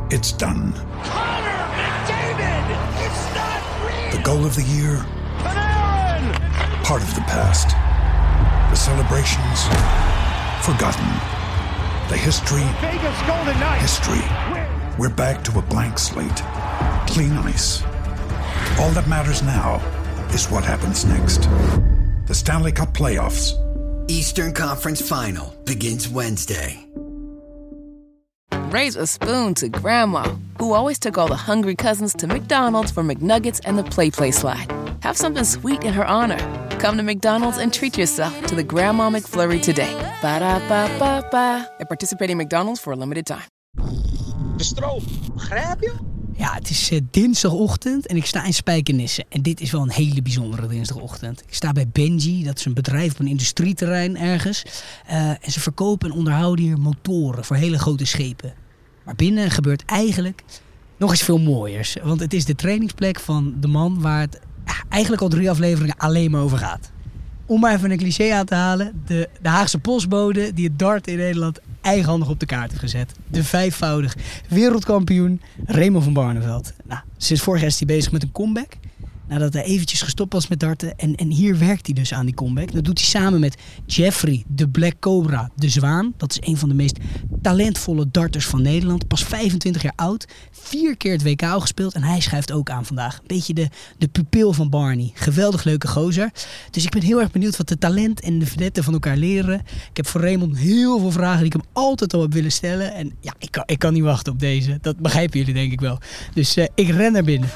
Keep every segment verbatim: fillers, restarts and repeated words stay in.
It's done. Connor McDavid! It's not real! The goal of the year, Panarin! part of the past. The celebrations, forgotten. The history, Vegas Golden Knights! history. We're back to a blank slate. Clean ice. All that matters now is what happens next. The Stanley Cup playoffs. Eastern Conference Final begins Wednesday. Raise a spoon to Grandma, who always took all the hungry cousins to McDonald's for McNuggets and the Play Play slide. Have something sweet in her honor. Come to McDonald's and treat yourself to the Grandma McFlurry today. Ba-da-ba-ba-ba. At participating McDonald's for a limited time. De stroom, begrijp je? Ja, het is uh, dinsdagochtend en ik sta in Spijkenisse. En dit is wel een hele bijzondere dinsdagochtend. Ik sta bij Benji, dat is een bedrijf op een industrieterrein ergens. Uh, en ze verkopen en onderhouden hier motoren voor hele grote schepen. Maar binnen gebeurt eigenlijk nog eens veel mooiers. Want het is de trainingsplek van de man waar het ja, eigenlijk al drie afleveringen alleen maar over gaat. Om maar even een cliché aan te halen. De, de Haagse postbode die het dart in Nederland eigenhandig op de kaart heeft gezet. De vijfvoudig wereldkampioen Raymond van Barneveld. Nou, sinds vorig jaar is hij bezig met een comeback. Nadat hij eventjes gestopt was met darten. En, en hier werkt hij dus aan die comeback. Dat doet hij samen met Jeffrey, de Black Cobra, de Zwaan. Dat is een van de meest talentvolle darters van Nederland. Pas vijfentwintig jaar oud. Vier keer het W K al gespeeld. En hij schuift ook aan vandaag. Een beetje de, de pupil van Barney. Geweldig leuke gozer. Dus ik ben heel erg benieuwd wat de talent en de vedetten van elkaar leren. Ik heb voor Raymond heel veel vragen die ik hem altijd al heb willen stellen. En ja, ik kan, ik kan niet wachten op deze. Dat begrijpen jullie denk ik wel. Dus uh, ik ren naar binnen.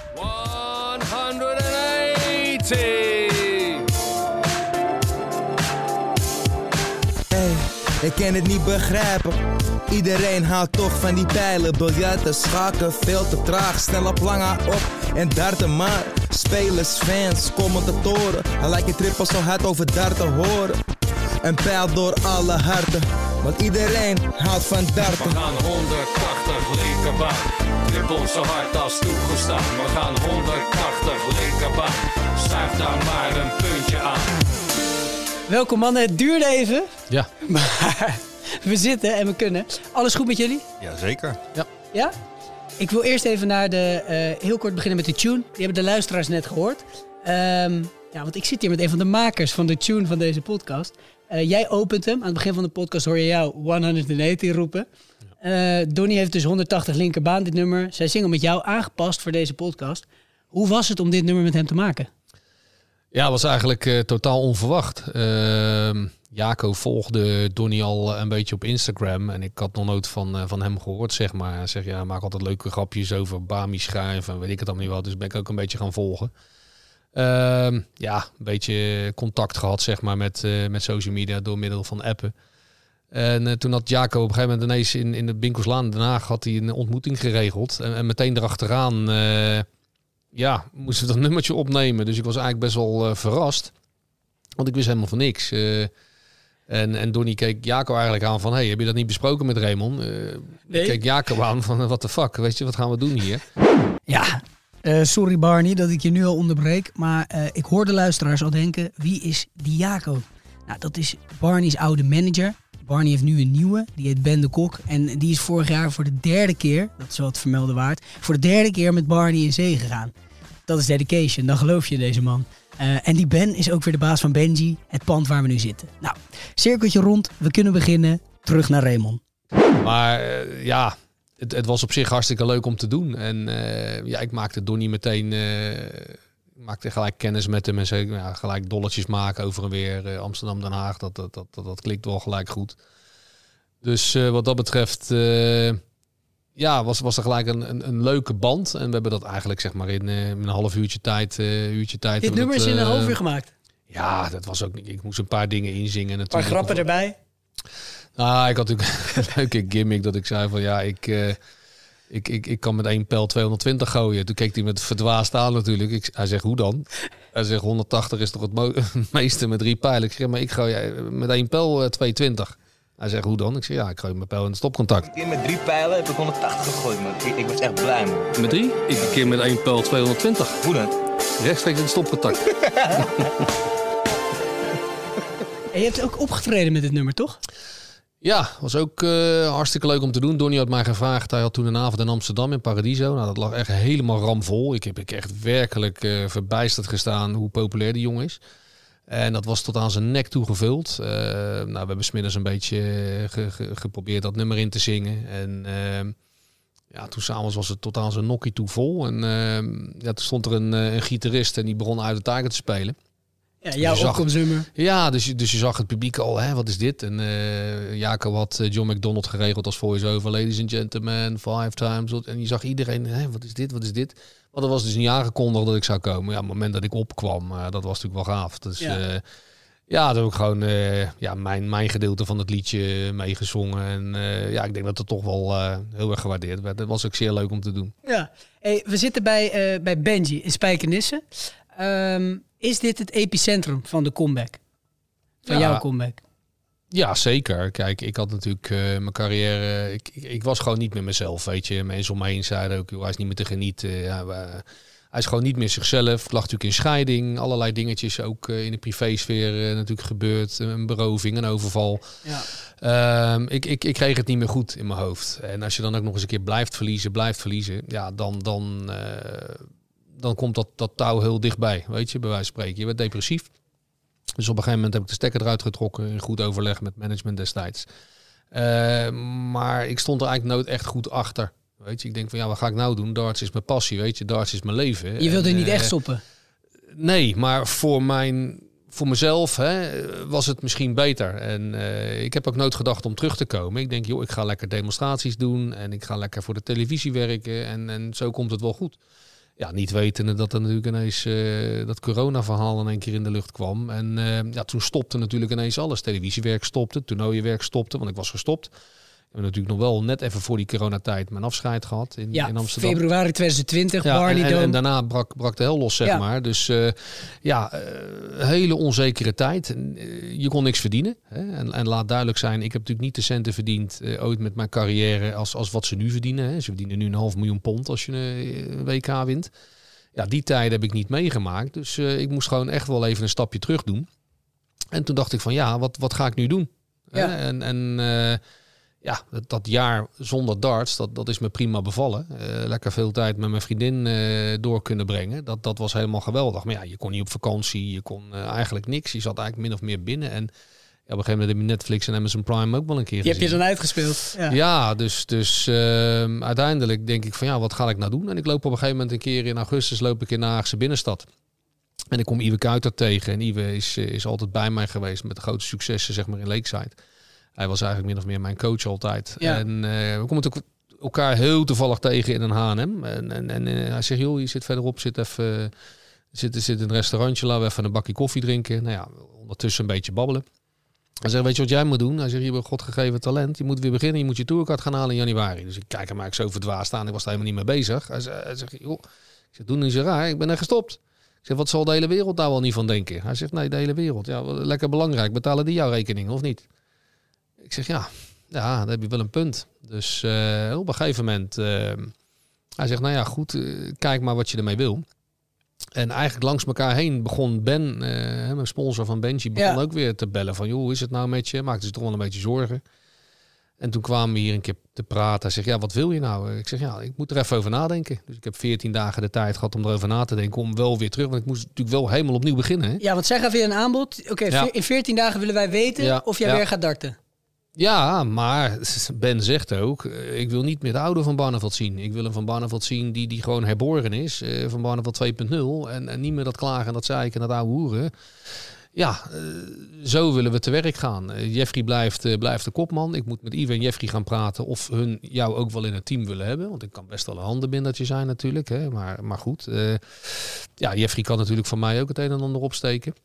Hey, ik kan het niet begrijpen. Iedereen houdt toch van die pijlen. Biljarten, schaken, veel te traag. Snel op lange op en darten maar. Spelers, fans, commentatoren. Hij lijkt je trippel zo hard over darten horen. Een pijl door alle harten. Want iedereen houdt van darten. We gaan honderdtachtig linkerbaan. Trippel zo hard als toegestaan. We gaan honderdtachtig linkerbaan. Schuif daar maar een puntje aan. Welkom mannen, het duurde even. Ja. Maar we zitten en we kunnen. Alles goed met jullie? Jazeker. Ja. Ja? Ik wil eerst even naar de, uh, heel kort beginnen met de tune. Die hebben de luisteraars net gehoord. Um, ja, want ik zit hier met een van de makers van de tune van deze podcast. Uh, jij opent hem. Aan het begin van de podcast hoor je jou honderdtachtig roepen. Uh, Donnie heeft dus honderdtachtig linkerbaan, dit nummer. Zij zingen met jou aangepast voor deze podcast. Hoe was het om dit nummer met hem te maken? Ja, het was eigenlijk uh, totaal onverwacht. Uh, Jaco volgde Donnie al een beetje op Instagram. En ik had nog nooit van, uh, van hem gehoord, zeg maar. Hij zegt, ja, hij maakt altijd leuke grapjes over Bami schrijven en weet ik het allemaal niet wat. Dus ben ik ook een beetje gaan volgen. Uh, ja, een beetje contact gehad, zeg maar, met, uh, met social media door middel van appen. En uh, toen had Jaco op een gegeven moment ineens in, in de Binkelslaan in Den Haag had hij een ontmoeting geregeld. En, en meteen erachteraan... Uh, Ja, moesten we dat nummertje opnemen. Dus ik was eigenlijk best wel uh, verrast. Want ik wist helemaal van niks. Uh, en, en Donnie keek Jaco eigenlijk aan van... Hey, heb je dat niet besproken met Raymond? Uh, nee. Ik keek Jaco aan van... What the fuck? Weet je, wat gaan we doen hier? Ja, uh, sorry Barney dat ik je nu al onderbreek. Maar uh, ik hoor de luisteraars al denken... Wie is die Jaco? Nou, dat is Barney's oude manager. Barney heeft nu een nieuwe, die heet Ben de Kok. En die is vorig jaar voor de derde keer, dat is wel het vermelden waard... voor de derde keer met Barney in zee gegaan. Dat is dedication, dan geloof je deze man. Uh, en die Ben is ook weer de baas van Benji, het pand waar we nu zitten. Nou, cirkeltje rond, we kunnen beginnen. Terug naar Raymond. Maar uh, ja, het, het was op zich hartstikke leuk om te doen. En uh, ja, ik maakte Donnie meteen... Uh, Ik maakte gelijk kennis met hem en zei, ja, gelijk dolletjes maken over en weer. Uh, Amsterdam, Den Haag, dat, dat, dat, dat, dat klikt wel gelijk goed. Dus uh, wat dat betreft, uh, ja, was, was er gelijk een, een, een leuke band. En we hebben dat eigenlijk zeg maar in, uh, in een half uurtje tijd. Uh, uurtje tijd Dit nummer dat, is in een uh, half uur gemaakt? Ja, dat was ook niet. Ik moest een paar dingen inzingen. Een paar grappen erbij? Nou, ik had natuurlijk een leuke gimmick dat ik zei van ja, ik... Uh, Ik, ik, ik kan met één pijl tweehonderdtwintig gooien. Toen keek hij met verdwaasd aan natuurlijk. Ik, hij zegt, hoe dan? Hij zegt, honderdtachtig is toch het, mo- het meeste met drie pijlen? Ik zeg, maar ik gooi met één pijl uh, tweehonderdtwintig. Hij zegt, hoe dan? Ik zeg, ja, ik gooi mijn pijl in het stopcontact. Een keer met drie pijlen heb ik honderdtachtig gegooid, man. Ik, ik was echt blij, man. Met drie? Ik een keer met één pijl tweehonderdtwintig. Hoe dan? Rechtstreeks in het stopcontact. En je hebt ook opgetreden met dit nummer, toch? Ja, was ook uh, hartstikke leuk om te doen. Donnie had mij gevraagd. Hij had toen een avond in Amsterdam in Paradiso. Nou, dat lag echt helemaal ramvol. Ik heb ik echt werkelijk uh, verbijsterd gestaan hoe populair die jongen is. En dat was tot aan zijn nek toe gevuld. Uh, nou, we hebben 's middags een beetje ge, ge, geprobeerd dat nummer in te zingen. En uh, ja, toen s'avonds was het tot aan zijn nokkie toe vol. En uh, ja, toen stond er een, een gitarist en die begon uit de taken te spelen. Ja, jouw opkomstnummer. Ja, dus, dus je zag het publiek al, hè, wat is dit? En uh, Jaco had John McDonald geregeld als voice-over. Ladies and gentlemen, five times. En je zag iedereen, hè, wat is dit, wat is dit? Maar dat was dus niet aangekondigd dat ik zou komen. Ja, op het moment dat ik opkwam, uh, dat was natuurlijk wel gaaf. Dus ja, uh, ja dat heb ik gewoon uh, ja, mijn, mijn gedeelte van het liedje meegezongen. En uh, ja, ik denk dat het toch wel uh, heel erg gewaardeerd werd. Dat was ook zeer leuk om te doen. Ja, hey, we zitten bij, uh, bij Benji in Spijkenisse. Um, is dit het epicentrum van de comeback? Van ja, jouw comeback? Ja, zeker. Kijk, ik had natuurlijk uh, mijn carrière... Ik, ik, ik was gewoon niet meer mezelf, weet je. Mensen om me heen zeiden ook, joh, hij is niet meer te genieten. Ja, we, hij is gewoon niet meer zichzelf. Lag natuurlijk in scheiding. Allerlei dingetjes ook uh, in de privésfeer uh, natuurlijk gebeurd. Een beroving, een overval. Ja. Um, ik, ik, ik kreeg het niet meer goed in mijn hoofd. En als je dan ook nog eens een keer blijft verliezen, blijft verliezen... Ja, dan... dan uh, dan komt dat, dat touw heel dichtbij, weet je, bij wijze van spreken. Je werd depressief. Dus op een gegeven moment heb ik de stekker eruit getrokken... in goed overleg met management destijds. Uh, maar ik stond er eigenlijk nooit echt goed achter. Weet je, ik denk van, ja, wat ga ik nou doen? Darts is mijn passie, weet je. Darts is mijn leven. Je wilde en, niet uh, echt stoppen? Nee, maar voor mijn... Voor mezelf hè, was het misschien beter. En uh, ik heb ook nooit gedacht om terug te komen. Ik denk, joh, ik ga lekker demonstraties doen... en ik ga lekker voor de televisie werken... en, en zo komt het wel goed. Ja, niet wetende dat er natuurlijk ineens uh, dat corona-verhaal in één keer in de lucht kwam. En uh, ja, toen stopte natuurlijk ineens alles. Televisiewerk stopte, toernooienwerk stopte, want ik was gestopt. We hebben natuurlijk nog wel net even voor die coronatijd mijn afscheid gehad in, ja, in Amsterdam. Februari twintig twintig, ja, Barney en, Dome. en, en daarna brak, brak de hel los, zeg ja. maar. Dus uh, ja, uh, hele onzekere tijd. Uh, je kon niks verdienen. Hè? En, en laat duidelijk zijn, ik heb natuurlijk niet de centen verdiend uh, ooit met mijn carrière als, als wat ze nu verdienen. Hè? Ze verdienen nu een half miljoen pond als je een W K wint. Ja, die tijd heb ik niet meegemaakt. Dus uh, ik moest gewoon echt wel even een stapje terug doen. En toen dacht ik van ja, wat, wat ga ik nu doen? Ja. Hè? En, en uh, ja, dat, dat jaar zonder darts, dat, dat is me prima bevallen. Uh, lekker veel tijd met mijn vriendin uh, door kunnen brengen. Dat, dat was helemaal geweldig. Maar ja, je kon niet op vakantie, je kon uh, eigenlijk niks. Je zat eigenlijk min of meer binnen. En ja, op een gegeven moment heb je Netflix en Amazon Prime ook wel een keer Die gezien. heb je dan uitgespeeld. Ja, ja dus, dus uh, uiteindelijk denk ik van ja, wat ga ik nou doen? En ik loop op een gegeven moment een keer in augustus loop ik in de Haagse binnenstad. En ik kom Iwe Kuiter tegen. En Iwe is, is altijd bij mij geweest met de grote successen zeg maar in Lakeside. Hij was eigenlijk min of meer mijn coach altijd. Ja. En uh, we komen ook elkaar heel toevallig tegen in een H en M. En, en, en uh, hij zegt, joh, je zit verderop, zit even, uh, zit, zit in een restaurantje, laten we even een bakje koffie drinken. Nou ja, ondertussen een beetje babbelen. Hij zegt, weet je wat jij moet doen? Hij zegt, je hebt een godgegeven talent. Je moet weer beginnen, je moet je tourkaart gaan halen in januari. Dus ik kijk hem eigenlijk zo verdwaasd aan. Ik was er helemaal niet mee bezig. Hij zegt, hij zegt joh, ik zeg, doe niet zo raar, ik ben er gestopt. Ik zeg, wat zal de hele wereld daar wel niet van denken? Hij zegt, nee, de hele wereld. Ja, lekker belangrijk. Betalen die jouw rekening of niet? Ik zeg, ja, ja, dan heb je wel een punt. Dus uh, op een gegeven moment, uh, hij zegt, nou ja, goed, uh, kijk maar wat je ermee wil. En eigenlijk langs elkaar heen begon Ben, uh, mijn sponsor van Benji, begon ja. ook weer te bellen van, joh, hoe is het nou met je? Maakte zich toch wel een beetje zorgen. En toen kwamen we hier een keer te praten. Hij zegt, ja, wat wil je nou? Ik zeg, ja, ik moet er even over nadenken. Dus ik heb veertien dagen de tijd gehad om erover na te denken, om wel weer terug. Want ik moest natuurlijk wel helemaal opnieuw beginnen. Hè? Ja, want zij gaf weer een aanbod. Oké, okay, ja. in veertien dagen willen wij weten ja. of jij ja. weer gaat darten. Ja, maar Ben zegt ook, ik wil niet meer de oude Van Barneveld zien. Ik wil een Van Barneveld zien die, die gewoon herboren is. Uh, Van Barneveld twee punt nul. En, en niet meer dat klagen en dat zeiken en dat oude hoeren. Ja, uh, zo willen we te werk gaan. Uh, Jeffrey blijft, uh, blijft de kopman. Ik moet met Ive en Jeffrey gaan praten of hun jou ook wel in het team willen hebben. Want ik kan best wel een handenbindertje zijn natuurlijk. Hè? Maar, maar goed, uh, ja, Jeffrey kan natuurlijk van mij ook het een en ander opsteken.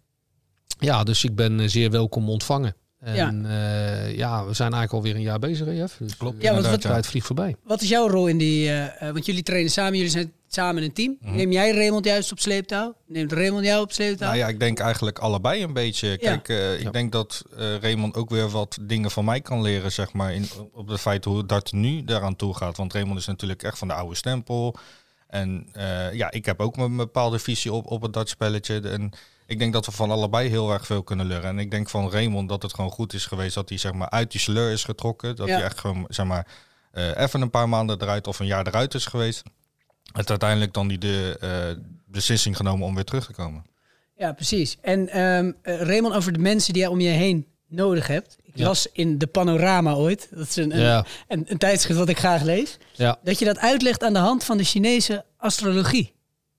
Ja, dus ik ben uh, zeer welkom ontvangen. En ja. Uh, ja, we zijn eigenlijk alweer een jaar bezig, Jeff. Dus klopt. Ja, want de tijd vliegt voorbij. Wat is jouw rol in die... Uh, want jullie trainen samen, jullie zijn samen een team. Mm-hmm. Neem jij Raymond juist op sleeptouw? Neemt Raymond jou op sleeptouw? Nou ja, ik denk eigenlijk allebei een beetje. Kijk, ja. uh, ik ja. denk dat uh, Raymond ook weer wat dingen van mij kan leren, zeg maar, in, op de feit hoe dat nu daaraan toe gaat. Want Raymond is natuurlijk echt van de oude stempel. En uh, ja, ik heb ook een bepaalde visie op, op het dartspelletje. En ik denk dat we van allebei heel erg veel kunnen leren. En ik denk van Raymond dat het gewoon goed is geweest dat hij zeg maar uit die sleur is getrokken. Dat ja. hij echt gewoon zeg maar uh, even een paar maanden eruit of een jaar eruit is geweest. Het uiteindelijk dan die de uh, beslissing genomen om weer terug te komen. Ja, precies. En um, uh, Raymond, over de mensen die jij om je heen nodig hebt. Ik ja. las in de Panorama ooit, dat is een, een, ja. een, een tijdschrift wat ik graag lees, ja. dat je dat uitlegt aan de hand van de Chinese astrologie.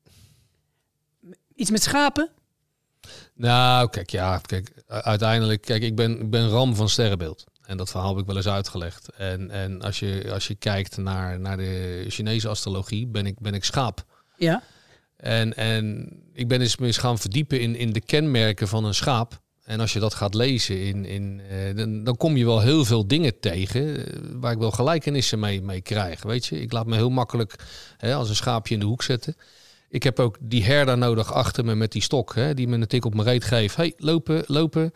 Iets met schapen? Nou, kijk, ja, kijk, uiteindelijk, kijk, ik ben, ik ben ram van sterrenbeeld. En dat verhaal heb ik wel eens uitgelegd. En, en als je, als je kijkt naar, naar de Chinese astrologie, ben ik, ben ik schaap. Ja. En, en ik ben eens, eens gaan verdiepen in, in de kenmerken van een schaap. En als je dat gaat lezen, in, in, uh, dan, dan kom je wel heel veel dingen tegen uh, waar ik wel gelijkenissen mee, mee krijg. Weet je, ik laat me heel makkelijk hè, als een schaapje in de hoek zetten. Ik heb ook die herder nodig achter me met die stok, hè, die me een tik op mijn reet geeft. Hey, lopen, lopen.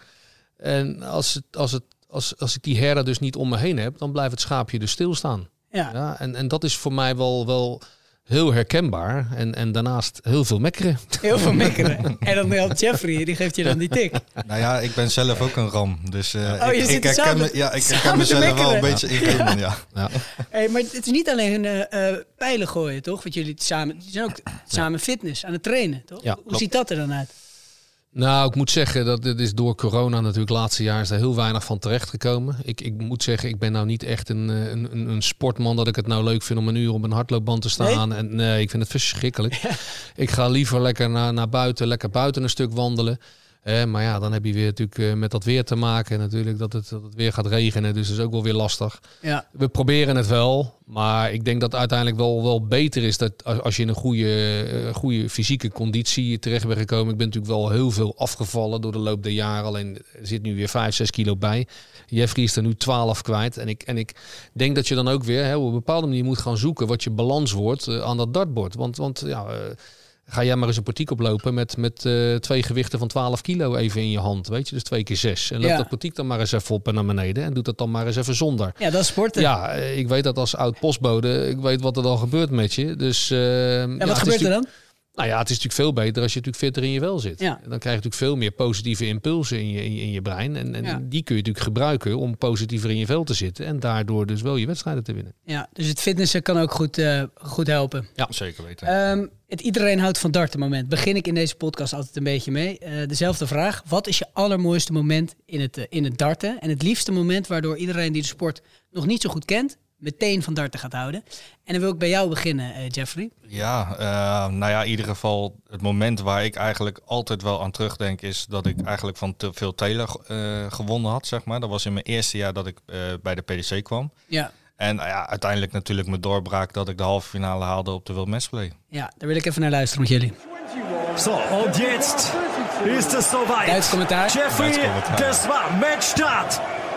En als, het, als, het, als, als ik die herder dus niet om me heen heb, dan blijft het schaapje dus stilstaan. Ja. Ja, en, en dat is voor mij wel... wel heel herkenbaar en, en daarnaast heel veel mekkeren. Heel veel mekkeren. En dan helpt Jeffrey, die geeft je dan die tik. Nou ja, ik ben zelf ook een ram. Dus uh, oh, je ik, zit ik herken, samen, me, ja, ik herken mezelf wel een beetje in Raymond, ja. ja. Hey, maar het is niet alleen uh, uh, pijlen gooien, toch? Want jullie samen, jullie zijn ook samen fitness aan het trainen, toch? Ja, Hoe klopt. ziet dat er dan uit? Nou, ik moet zeggen dat dit is door corona natuurlijk het laatste jaar is er heel weinig van terechtgekomen. Ik, ik moet zeggen, ik ben nou niet echt een, een, een sportman dat ik het nou leuk vind om een uur op een hardloopband te staan. Nee? En nee, ik vind het verschrikkelijk. Ja. Ik ga liever lekker naar, naar buiten, lekker buiten een stuk wandelen. Eh, maar ja, dan heb je weer natuurlijk uh, met dat weer te maken. Natuurlijk dat het, dat het weer gaat regenen, dus dat is ook wel weer lastig. Ja. We proberen het wel, maar ik denk dat het uiteindelijk wel, wel beter is dat als je in een goede, uh, goede fysieke conditie terecht bent gekomen. Ik ben natuurlijk wel heel veel afgevallen door de loop der jaren. Alleen er zit nu weer vijf, zes kilo bij. Jeffrey is er nu twaalf kwijt. En ik, en ik denk dat je dan ook weer hè, op een bepaalde manier moet gaan zoeken wat je balans wordt uh, aan dat dartbord. Want, want ja... Uh, Ga jij maar eens een portiek oplopen met, met uh, twee gewichten van twaalf kilo even in je hand. Weet je, dus twee keer zes. En loop ja. dat portiek dan maar eens even op en naar beneden. En doe dat dan maar eens even zonder. Ja, dat is sporten. Ja, ik weet dat als oud postbode. Ik weet wat er dan gebeurt met je. Dus, uh, ja, wat ja, gebeurt er dan? Nou ja, het is natuurlijk veel beter als je natuurlijk fitter in je vel zit. Ja. Dan krijg je natuurlijk veel meer positieve impulsen in je, in je, in je brein. En, en ja. die kun je natuurlijk gebruiken om positiever in je vel te zitten. En daardoor dus wel je wedstrijden te winnen. Ja, dus het fitnessen kan ook goed, uh, goed helpen. Ja, zeker weten. Um, het iedereen houdt van darten moment. Begin ik in deze podcast altijd een beetje mee. Uh, dezelfde vraag. Wat is je allermooiste moment in het, uh, in het darten? En het liefste moment waardoor iedereen die de sport nog niet zo goed kent, meteen van darten gaat houden. En dan wil ik bij jou beginnen, uh, Jeffrey. Ja, uh, nou ja, in ieder geval het moment waar ik eigenlijk altijd wel aan terugdenk is dat ik eigenlijk van te veel Taylor uh, gewonnen had, zeg maar. Dat was in mijn eerste jaar dat ik uh, bij de P D C kwam. Ja. En uh, ja, uiteindelijk natuurlijk mijn doorbraak dat ik de halve finale haalde op de World Matchplay. Ja, daar wil ik even naar luisteren met jullie. So, und jetzt ist es soweit. Duits commentaar. Jeffrey, das war Matchstart.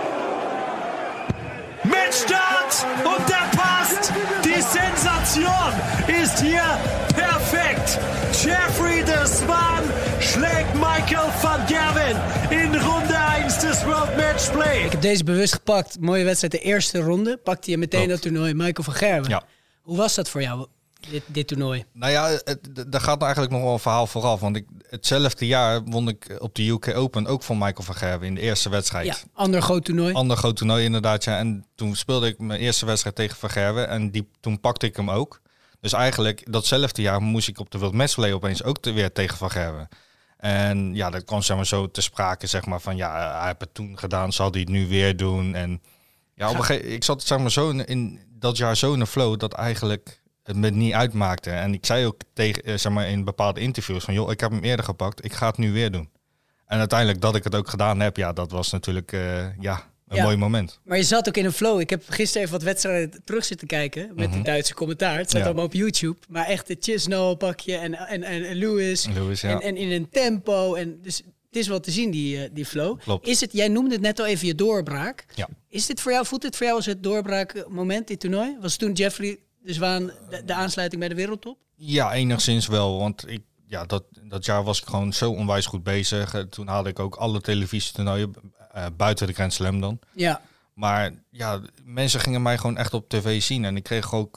Matchstart und der passt. Die Sensation ist hier perfekt. Jeffrey de Zwaan schlägt Michael van Gerwen in ronde één des World Matchplay. Ik heb deze bewust gepakt. Mooie wedstrijd, de eerste ronde. Pakte je meteen Klopt. dat toernooi Michael van Gerwen. Ja. Hoe was dat voor jou, dit, dit toernooi? Nou ja, daar gaat eigenlijk nog wel een verhaal vooraf. Want ik, hetzelfde jaar won ik op de U K Open ook van Michael van Gerwen in de eerste wedstrijd. Ja, ander groot toernooi. Ander groot toernooi inderdaad, ja. En toen speelde ik mijn eerste wedstrijd tegen Van Gerwen en die, toen pakte ik hem ook. Dus eigenlijk datzelfde jaar moest ik op de World Matchplay opeens ook te, weer tegen Van Gerwen. En ja, dat kwam zeg maar zo te sprake, zeg maar, van ja, hij heeft het toen gedaan, zal hij het nu weer doen. En ja, op een gegeven, ik zat zeg maar zo in, in dat jaar zo in een flow dat eigenlijk het me niet uitmaakte. En ik zei ook tegen, zeg maar, in bepaalde interviews van joh, ik heb hem eerder gepakt, ik ga het nu weer doen. En uiteindelijk dat ik het ook gedaan heb, ja, dat was natuurlijk uh, ja, een ja, mooi moment. Maar je zat ook in een flow. Ik heb gisteren even wat wedstrijden terug zitten kijken met mm-hmm. de Duitse commentaar. Het staat ja. allemaal op YouTube. Maar echt de Chisnell pakje en, en, en Lewis. Lewis ja. en, en in een tempo. En dus het is wel te zien, die, die flow. Klopt. Is het, jij noemde het net al even je doorbraak. Ja. Is dit voor jou, voelt dit voor jou als het doorbraakmoment, dit toernooi? Was toen Jeffrey de Zwaan de, de aansluiting bij de wereldtop? Ja, enigszins wel. Want ik, ja, dat, dat jaar was ik gewoon zo onwijs goed bezig. Toen haalde ik ook alle televisietoernooien uh, buiten de Grand Slam dan. Ja. Maar ja, mensen gingen mij gewoon echt op tv zien. En ik kreeg ook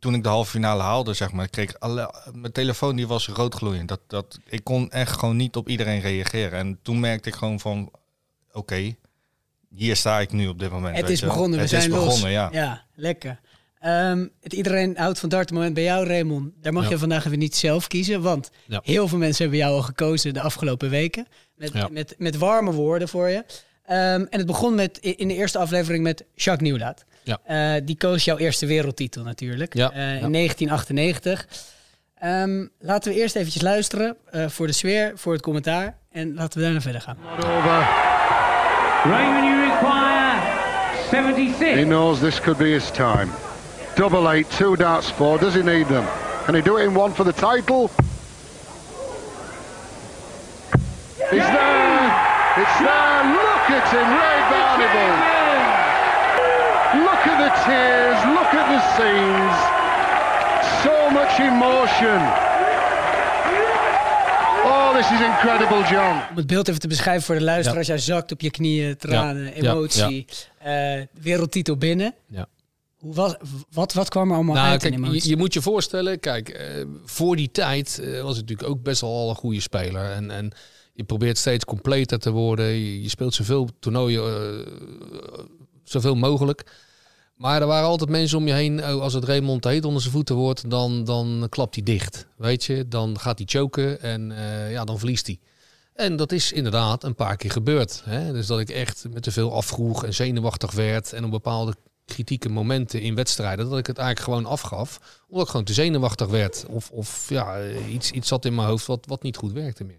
toen ik de halve finale haalde, zeg maar, kreeg ik alle, mijn telefoon die was roodgloeiend. Dat, dat, ik kon echt gewoon niet op iedereen reageren. En toen merkte ik gewoon van, oké, okay, hier sta ik nu op dit moment. Het weet is je wel. begonnen, we het zijn is los. begonnen, ja. Ja, lekker. Um, het iedereen houdt van dart moment bij jou, Raymond. Daar mag ja. je vandaag even niet zelf kiezen, want ja. heel veel mensen hebben jou al gekozen de afgelopen weken. Met, ja. met, met warme woorden voor je. Um, en het begon met, in de eerste aflevering met Jacques Nieuwlaat. Ja. Uh, die koos jouw eerste wereldtitel natuurlijk, ja. uh, in ja. negentien achtennegentig. Um, laten we eerst eventjes luisteren uh, voor de sfeer, voor het commentaar. En laten we daarna verder gaan. Raymond, you require seventy-six. He knows this could be his time. Double eight, two darts four. Does he need them? Can he do it in one for the title? He's there! It's there! Look at him, Ray Barnable! Look at the tears, look at the scenes. So much emotion. Oh, this is incredible, John. Om het beeld even te beschrijven voor de luisteraars. Ja. Jij zakt op je knieën, tranen, ja. emotie. Ja. Ja. Uh, wereldtitel binnen. Ja. Hoe was, wat, wat kwam er allemaal nou, uit kijk, in emotie? Je, je moet je voorstellen, kijk, uh, voor die tijd uh, was het natuurlijk ook best wel al een goede speler. En, en je probeert steeds completer te worden. Je, je speelt zoveel toernooien, uh, zoveel mogelijk. Maar er waren altijd mensen om je heen. Als het Raymond te heet onder zijn voeten wordt, dan, dan klapt hij dicht. Weet je, dan gaat hij choken en uh, ja, dan verliest hij. En dat is inderdaad een paar keer gebeurd. Hè? Dus dat ik echt met te veel afvroeg en zenuwachtig werd. En op bepaalde kritieke momenten in wedstrijden, dat ik het eigenlijk gewoon afgaf. Omdat ik gewoon te zenuwachtig werd. Of, of ja, iets, iets zat in mijn hoofd wat, wat niet goed werkte meer.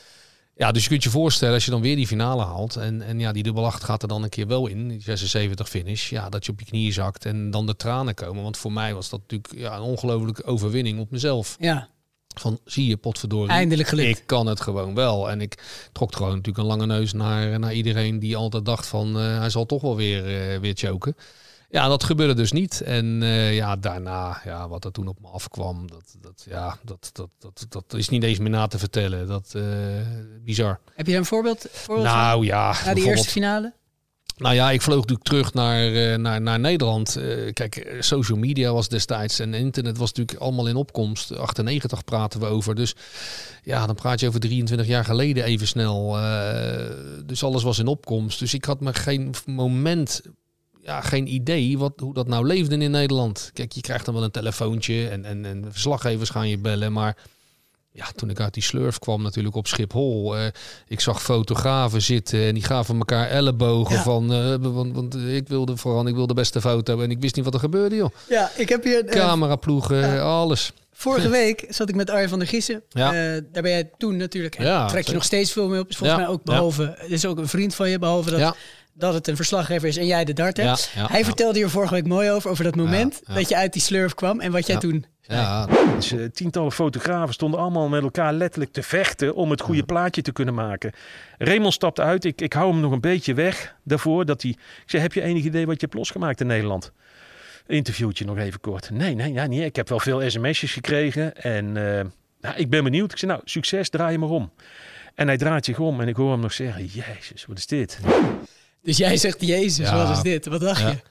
Ja, dus je kunt je voorstellen, als je dan weer die finale haalt en, en ja, die dubbel acht gaat er dan een keer wel in, die zesenzeventig finish, ja, dat je op je knieën zakt en dan de tranen komen. Want voor mij was dat natuurlijk ja, een ongelofelijke overwinning op mezelf. Ja. Van, zie je, potverdorie. Eindelijk gelukt. Ik kan het gewoon wel. En ik trok er gewoon natuurlijk een lange neus naar, naar iedereen die altijd dacht van, uh, hij zal toch wel weer, uh, weer choken. Ja, dat gebeurde dus niet. En uh, ja, daarna, ja, wat er toen op me afkwam, dat, dat, ja, dat, dat, dat, dat is niet eens meer na te vertellen. Dat uh, bizar. Heb je daar een voorbeeld, voorbeeld nou, van? Ja, na die eerste finale? Nou ja, ik vloog natuurlijk terug naar, uh, naar, naar Nederland. Uh, kijk, social media was destijds en internet was natuurlijk allemaal in opkomst. achtennegentig praten we over. Dus ja, dan praat je over drieëntwintig jaar geleden even snel. Uh, dus alles was in opkomst. Dus ik had me geen moment... Ja, geen idee wat, hoe dat nou leefde in Nederland. Kijk, je krijgt dan wel een telefoontje en, en, en verslaggevers gaan je bellen. Maar ja, toen ik uit die slurf kwam natuurlijk op Schiphol. Uh, ik zag fotografen zitten en die gaven elkaar ellebogen. Ja. Van, uh, want, want ik wilde vooral, ik wilde de beste foto en ik wist niet wat er gebeurde, joh. Ja, ik heb hier... Uh, Cameraploegen, ja. alles. Vorige week zat ik met Arjen van der Gissen. Ja. Uh, daar ben jij toen natuurlijk. En ja, trek je zeker. Nog steeds veel mee op. Is volgens ja. mij ook behalve... Ja. is ook een vriend van je, behalve dat... Ja. dat het een verslaggever is en jij de darter. Ja, ja, Hij ja. vertelde hier vorige week mooi over, over dat moment ja, ja. dat je uit die slurf kwam en wat jij ja. toen zei. Ja. Dus, uh, tientallen fotografen stonden allemaal met elkaar letterlijk te vechten om het goede plaatje te kunnen maken. Raymond stapte uit. Ik, ik hou hem nog een beetje weg daarvoor. Dat hij, ik zei, heb je enig idee wat je hebt losgemaakt in Nederland? Interviewtje nog even kort. Nee, nee, ja, niet. Ik heb wel veel sms'jes gekregen en uh, nou, ik ben benieuwd. Ik zei, nou, succes, draai je maar om. En hij draait zich om en ik hoor hem nog zeggen, jezus, wat is dit? Dus jij zegt, jezus, ja. wat is dit? Wat dacht ja. je?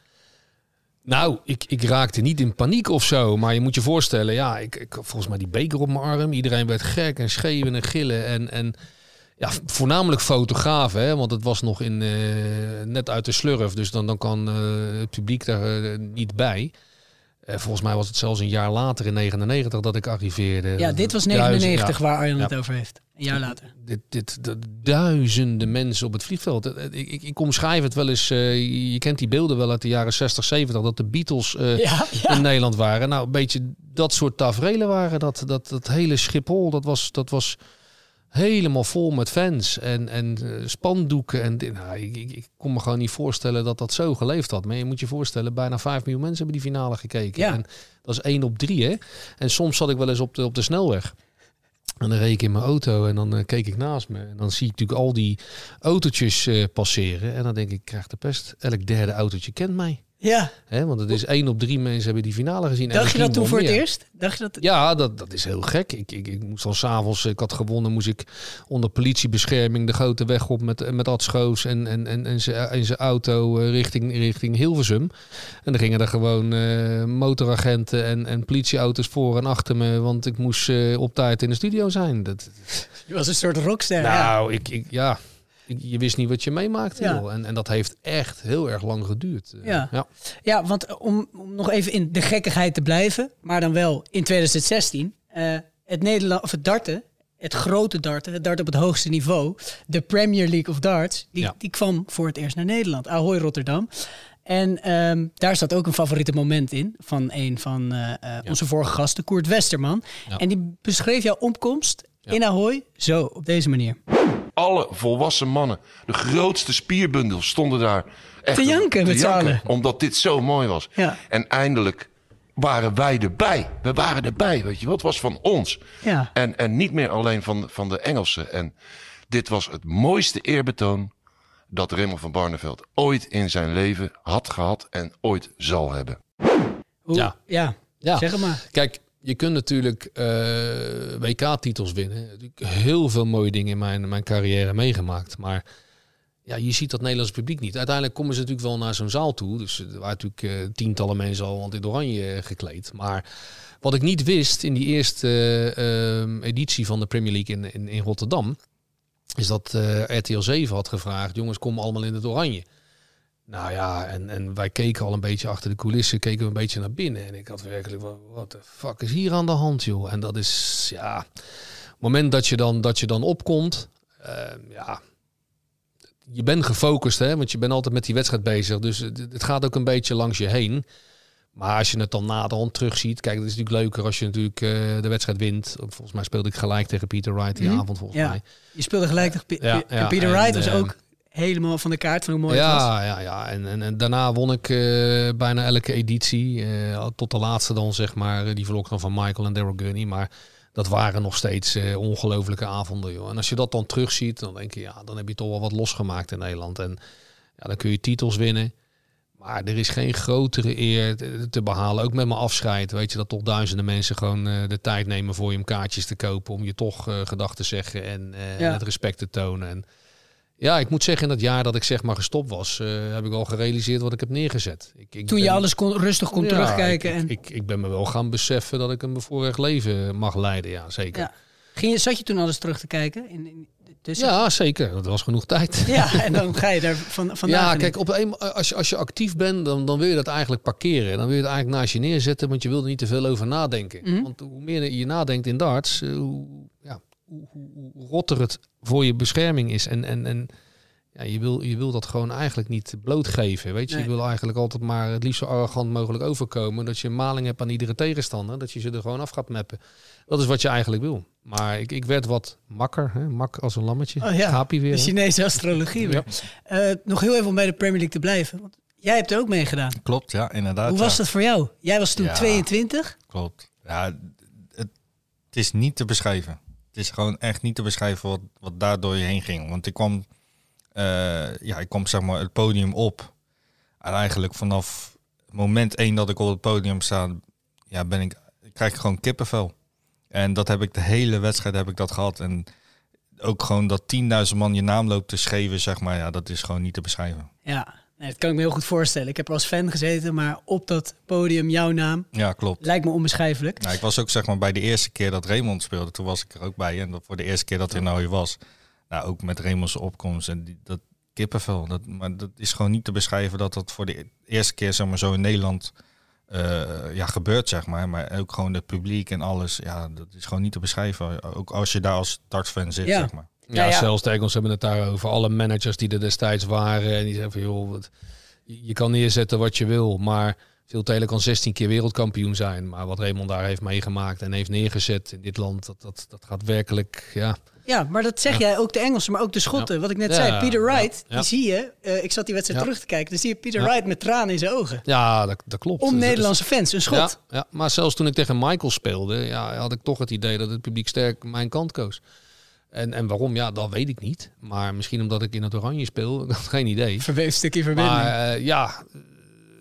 Nou, ik, ik raakte niet in paniek of zo. Maar je moet je voorstellen, ja, ik, ik volgens mij die beker op mijn arm. Iedereen werd gek en schreeuwen en gillen. En, en ja, voornamelijk fotografen, hè, want het was nog in, uh, net uit de slurf. Dus dan, dan kan uh, het publiek daar uh, niet bij. Uh, volgens mij was het zelfs een jaar later in negenennegentig dat ik arriveerde. Ja, dit was negenennegentig Duizend, ja. waar Arjen ja. het over heeft. Een jaar later. Dit, dit, dit, duizenden mensen op het vliegveld. Ik, ik, ik omschrijf het wel eens. Uh, je kent die beelden wel uit de jaren zestig, zeventig. Dat de Beatles uh, ja, ja. in Nederland waren. Nou, een beetje dat soort taferelen waren. Dat, dat, dat hele Schiphol, dat was, dat was helemaal vol met fans. En, en uh, spandoeken. En, nou, ik, ik, ik kon me gewoon niet voorstellen dat dat zo geleefd had. Maar je moet je voorstellen, bijna vijf miljoen mensen hebben die finale gekeken. Ja. En dat is één op drie, hè. En soms zat ik wel eens op de, op de snelweg. En dan reed ik in mijn auto en dan uh, keek ik naast me. En dan zie ik natuurlijk al die autootjes uh, passeren. En dan denk ik, ik krijg de pest. Elk derde autootje kent mij. Ja. Hè, want het is één op drie mensen hebben die finale gezien. Dacht en je dat toen voor meer. het eerst? Dacht je dat? Ja, dat, dat is heel gek. Ik, ik, ik moest dan s'avonds, ik had gewonnen, moest ik onder politiebescherming de grote weg op met, met Ad Schoos en, en, en, en zijn auto uh, richting, richting Hilversum. En dan gingen er gewoon uh, motoragenten en, en politieauto's voor en achter me, want ik moest uh, op tijd in de studio zijn. Dat, Je was een soort rockster. nou, ja. ik, ik, ja, ik, je wist niet wat je meemaakte. Ja. Joh. En, en dat heeft echt heel erg lang geduurd. Uh, Ja. ja. Ja, want om, om nog even in de gekkigheid te blijven, maar dan wel in twintig zestien, uh, het Nederland of het darten, het grote darten, het darten op het hoogste niveau, de Premier League of Darts, die, Ja. die kwam voor het eerst naar Nederland. Ahoy Rotterdam. En um, daar staat ook een favoriete moment in van een van uh, uh, ja. onze vorige gasten, Koert Westerman. Ja. En die beschreef jouw opkomst ja. in Ahoy zo, op deze manier. Alle volwassen mannen, de grootste spierbundels, stonden daar echt te janken met z'n allen. Omdat dit zo mooi was. Ja. En eindelijk waren wij erbij. We waren erbij, weet je wat? Het was van ons. Ja. En, en niet meer alleen van, van de Engelsen. En dit was het mooiste eerbetoon dat Raymond van Barneveld ooit in zijn leven had gehad en ooit zal hebben. Hoe, Ja. ja. Ja. Zeg het maar. Kijk, je kunt natuurlijk uh, W K-titels winnen. Heel veel mooie dingen in mijn, mijn carrière meegemaakt. Maar ja, je ziet dat Nederlandse publiek niet. Uiteindelijk komen ze natuurlijk wel naar zo'n zaal toe. Dus er waren natuurlijk uh, tientallen mensen al in het oranje gekleed. Maar wat ik niet wist in die eerste uh, uh, editie van de Premier League in, in, in Rotterdam, is dat uh, R T L zeven had gevraagd, jongens, kom allemaal in het oranje. Nou ja, en, en wij keken al een beetje achter de coulissen, keken we een beetje naar binnen. En ik had werkelijk, wat de fuck is hier aan de hand, joh? En dat is, ja, het moment dat je dan, dat je dan opkomt, uh, ja, je bent gefocust, hè, want je bent altijd met die wedstrijd bezig. Dus het, het gaat ook een beetje langs je heen. Maar als je het dan naderhand terugziet, kijk, het is natuurlijk leuker als je natuurlijk uh, de wedstrijd wint. Volgens mij speelde ik gelijk tegen Peter Wright die mm-hmm. avond, volgens ja. mij. Je speelde gelijk tegen P- ja, en ja, Peter en, Wright was uh, ook helemaal van de kaart van hoe mooi ja, het was. Ja, ja. En, en, en daarna won ik uh, bijna elke editie. Uh, tot de laatste dan, zeg maar. Die verloor dan van Michael en Daryl Gurney. Maar dat waren nog steeds uh, ongelofelijke avonden, joh. En als je dat dan terugziet, dan denk je, ja, dan heb je toch wel wat losgemaakt in Nederland. En ja, dan kun je titels winnen. Maar er is geen grotere eer te, te behalen. Ook met mijn afscheid, weet je, dat toch duizenden mensen gewoon uh, de tijd nemen voor je om kaartjes te kopen. Om je toch uh, gedag te zeggen en, uh, ja. en het respect te tonen. En ja, ik moet zeggen, in dat jaar dat ik zeg maar gestopt was, uh, heb ik al gerealiseerd wat ik heb neergezet. Ik, ik Toen ben, je alles kon, rustig kon ja, terugkijken. Ik, en... ik, ik, ik ben me wel gaan beseffen dat ik een bevoorrecht leven mag leiden, ja, zeker. Ja. Ging je, zat je toen alles terug te kijken? In, in, tussen? Ja, zeker. Dat was genoeg tijd. Ja, en dan ga je daar van, van Ja, kijk, op een, als, je, als je actief bent, dan, dan wil je dat eigenlijk parkeren. Dan wil je het eigenlijk naast je neerzetten, want je wil er niet te veel over nadenken. Mm-hmm. Want hoe meer je nadenkt in darts, hoe, ja, hoe, hoe, hoe rotter het voor je bescherming is. En, en, en ja, je, wil, je wil dat gewoon eigenlijk niet blootgeven. Weet je? Nee. Je wil eigenlijk altijd maar het liefst zo arrogant mogelijk overkomen. Dat je een maling hebt aan iedere tegenstander. Dat je ze er gewoon af gaat mappen. Dat is wat je eigenlijk wil. Maar ik, ik werd wat makker. Hè? Mak als een lammetje. Oh ja, Gaapie weer. De Chinese astrologie weer. Ja. Uh, nog heel even om bij de Premier League te blijven. Want jij hebt er ook mee gedaan. Klopt, ja, inderdaad. Hoe ja. was dat voor jou? Jij was toen ja, tweeëntwintig. Klopt. Ja, het, het is niet te beschrijven. Het is gewoon echt niet te beschrijven wat, wat daar door je heen ging. Want ik kwam, uh, ja, ik kwam zeg maar het podium op. En eigenlijk vanaf moment één dat ik op het podium sta, ja, ben ik, krijg ik gewoon kippenvel. En dat heb ik de hele wedstrijd heb ik dat gehad. En ook gewoon dat tienduizend man je naam loopt te schreeuwen, zeg maar, ja, dat is gewoon niet te beschrijven. Ja, nee, dat kan ik me heel goed voorstellen. Ik heb er als fan gezeten, maar op dat podium jouw naam. Ja, klopt. Lijkt me onbeschrijfelijk. Nou, ik was ook zeg maar bij de eerste keer dat Raymond speelde, toen was ik er ook bij. En dat voor de eerste keer dat hij nou hier was, nou, ook met Raymond's opkomst en die, dat kippenvel. Dat, maar dat is gewoon niet te beschrijven dat dat voor de eerste keer, zeg maar, zo in Nederland Uh, ja, gebeurt, zeg maar. Maar ook gewoon het publiek en alles. Ja, dat is gewoon niet te beschrijven. Ook als je daar als dartsfan zit, ja. zeg maar. Ja, ja, ja. zelfs de Engels hebben het daarover. Alle managers die er destijds waren. En die zeggen van, joh, wat, je, je kan neerzetten wat je wil. Maar Phil Taylor kan zestien keer wereldkampioen zijn. Maar wat Raymond daar heeft meegemaakt en heeft neergezet in dit land, dat, dat, dat gaat werkelijk, ja... Ja, maar dat zeg ja. jij ook de Engelsen, maar ook de Schotten. Ja. Wat ik net ja, zei, Peter Wright, ja, ja. die zie je. Uh, ik zat die wedstrijd ja. terug te kijken. Dan zie je Peter ja. Wright met tranen in zijn ogen. Ja, dat, dat klopt. Om dat Nederlandse is, fans, een Schot. Ja, ja, maar zelfs toen ik tegen Michael speelde, ja, had ik toch het idee dat het publiek sterk mijn kant koos. En, en waarom? Ja, dat weet ik niet. Maar misschien omdat ik in het oranje speel, ik had geen idee. Verweef stukje verbinding. Maar uh, ja,